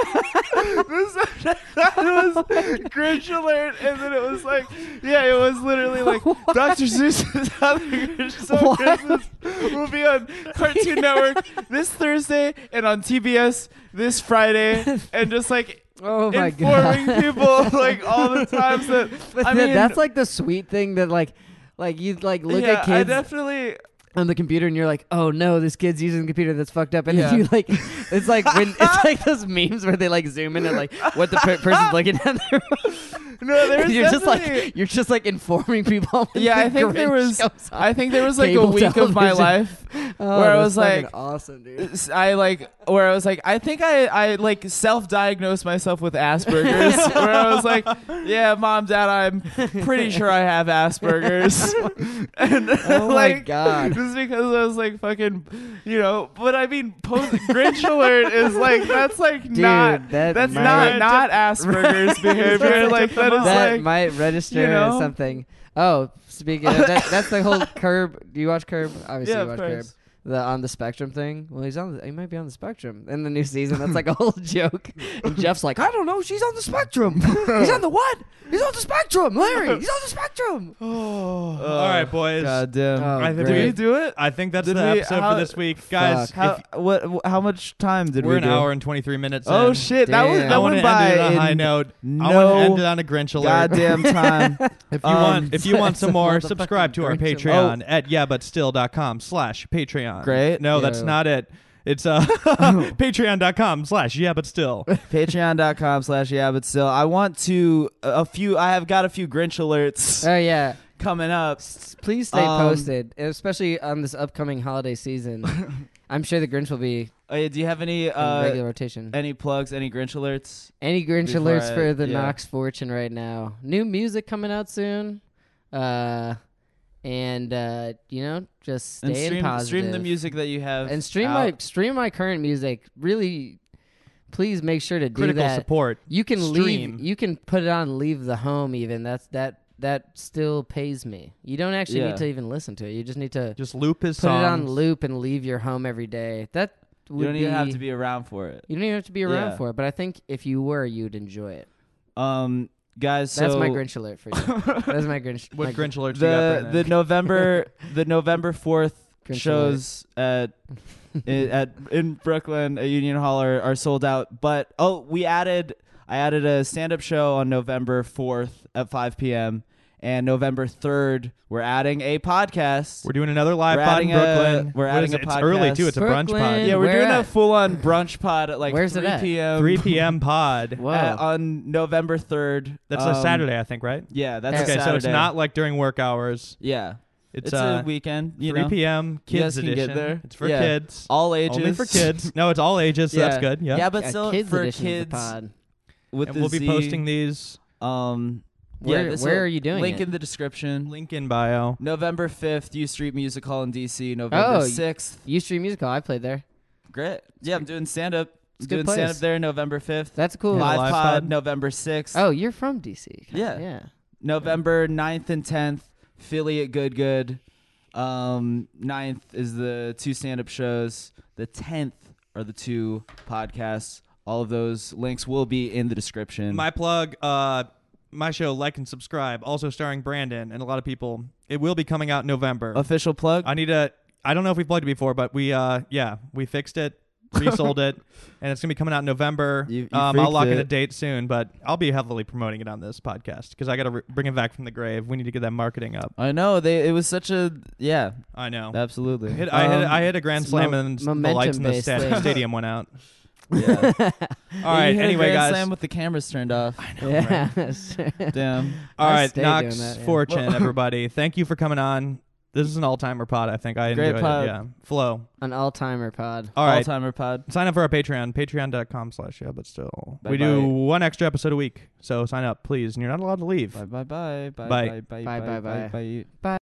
The subject line was Grinch alert, and then it was like, yeah, it was literally like Doctor Seuss's How the Grinch Stole What? Christmas will be on Cartoon Network this Thursday and on T B S this Friday, and just like Oh my informing god. people like all the times that But I th- mean that's like the sweet thing that like like you like look yeah, at kids. I definitely on the computer, and you're like, oh no, this kid's using the computer that's fucked up, and Yeah. then you like, it's like when it's like those memes where they like zoom in and like what the per- person's looking at. Their No, there was you're just definitely- like you're just like informing people. when Yeah, the I think there Grinch was. comes on. I think there was like a Cable week of my television. life Oh, where I that's was fucking like- awesome, dude. S- I like where I was like, I think I, I like self-diagnosed myself with Asperger's. Where I was like, yeah, mom, dad, I'm pretty sure I have Asperger's. and Oh my like, God. just because I was like fucking, you know. But I mean, post Grinch alert is like that's like Dude, not that that's might- not not Asperger's behavior. Like that is That like might register you know? as something. Oh, speaking of that, that's the whole Curb. Do you watch Curb? Obviously, yeah, you of watch Curb. course. The on the spectrum thing. Well, he's on. The, he might be on the spectrum in the new season. That's like a whole joke. And Jeff's like, I don't know. She's on the spectrum. He's on the what? He's on the spectrum, Larry. He's on the spectrum. Oh. All right, boys. God damn. Oh, I think Did great. we do it? I think that's Did the we- episode how- for this week, guys. Fuck. How if- what? wh- How much time did we're we an do? hour and twenty-three minutes. Oh in. shit! That was Damn. that I want went to end by it on a high in note. I want no to end it on a Grinch alert. goddamn time. If you Um, want, if you want some more, motherfucking subscribe to our Grinch Patreon at yeahbutstill.com slash Patreon. Great. No, that's Yo. not it. It's uh patreon.com slash yeahbutstill. Patreon.com slash yeah, but still, I want to a few. I have got a few Grinch alerts Oh yeah. coming up. S- Please stay Um, posted, especially on this upcoming holiday season. I'm sure the Grinch will be Oh, yeah, do you have any in uh regular rotation. any plugs? Any Grinch alerts? Any Grinch before alerts I- for the yeah. Knox Fortune right now? New music coming out soon. Uh, and uh, you know, just stay And stream positive. stream the music that you have and stream out. my stream my current music. Really, please make sure to do Critical that. support. You can Stream. leave. You can put it on and leave the home. Even that's that that still pays me. You don't actually Yeah. need to even listen to it. You just need to Just loop his put songs. it on loop and leave your home every day. That would You don't even be, have to be around for it. You don't even have to be around Yeah. for it. But I think if you were, you'd enjoy it. Um, guys, That's so my Grinch alert for you. That's my Grinch. What my Grinch alerts you got, the Brendan? the November the November fourth Grinch shows at i- at in Brooklyn at Union Hall are, are sold out. But oh, we added I added a stand up show on November fourth at five p.m. and November third we're adding a podcast. We're doing another live We're pod in adding a- Brooklyn. we're What adding is a it? It's early podcast. too. It's a brunch pod. Brooklyn. yeah, we're Where doing a at? full on brunch pod at like Where's it three at? p.m. three p.m. pod. Whoa. at- on November third. That's Um, a Saturday, I think, right? Yeah, that's Okay, a Okay, Saturday. so it's not like during work hours. Yeah, It's, it's, uh, a weekend. You three know, p.m. You kids guys can edition. get there. It's for Yeah. kids. all ages. Only for kids. No, it's all ages, so Yeah. that's good. Yeah. Yeah, but A still kids for edition of the kids pod. with and the we'll be Z, posting these Um, Where- yeah, this where will- are you doing Link it? in the description. link in bio. November fifth, U Street Music Hall in D C. November Oh, sixth. Ustream Musical. I played there. Great. Yeah, I'm doing stand up. It's a good Doing place. stand up there November fifth. That's cool. Yeah. Live, Live pod, pod. November sixth. Oh, you're from D C. Yeah. Yeah. November ninth and tenth, Philly at Good Good. Um, ninth is the two stand-up shows. The tenth are the two podcasts. All of those links will be in the description. My plug, uh, my show, Like and Subscribe, also starring Brandon and a lot of people. It will be coming out in November. official plug. I need to. I don't know if we plugged it before, but we, uh, yeah, we fixed it, resold it, and it's gonna be coming out in November. You- you um, I'll freaked lock in it. a date soon, but I'll be heavily promoting it on this podcast because I got to re- bring it back from the grave. We need to get that marketing up. I know they. It was such a yeah. I know. Absolutely. Hit, I, hit, Um, I hit a grand it's slam mo- and the lights in the momentum-based sta- thing. stadium went out. Yeah. All right. You hit a Anyway, grand guys. Slam with the cameras turned off. Yeah. Damn. All I right, stay Knox doing that, yeah. Fortune, everybody. Thank you for coming on. This is an all-timer pod. I think I Great enjoyed pod. it. Yeah, flow. An all-timer pod. All right, All-timer pod. sign up for our Patreon. Patreon.com slash yeah, but still, we Bye-bye. do one extra episode a week. So sign up, please. And you're not allowed to leave. Bye bye bye bye Bye. bye bye Bye, bye, bye. bye. Bye.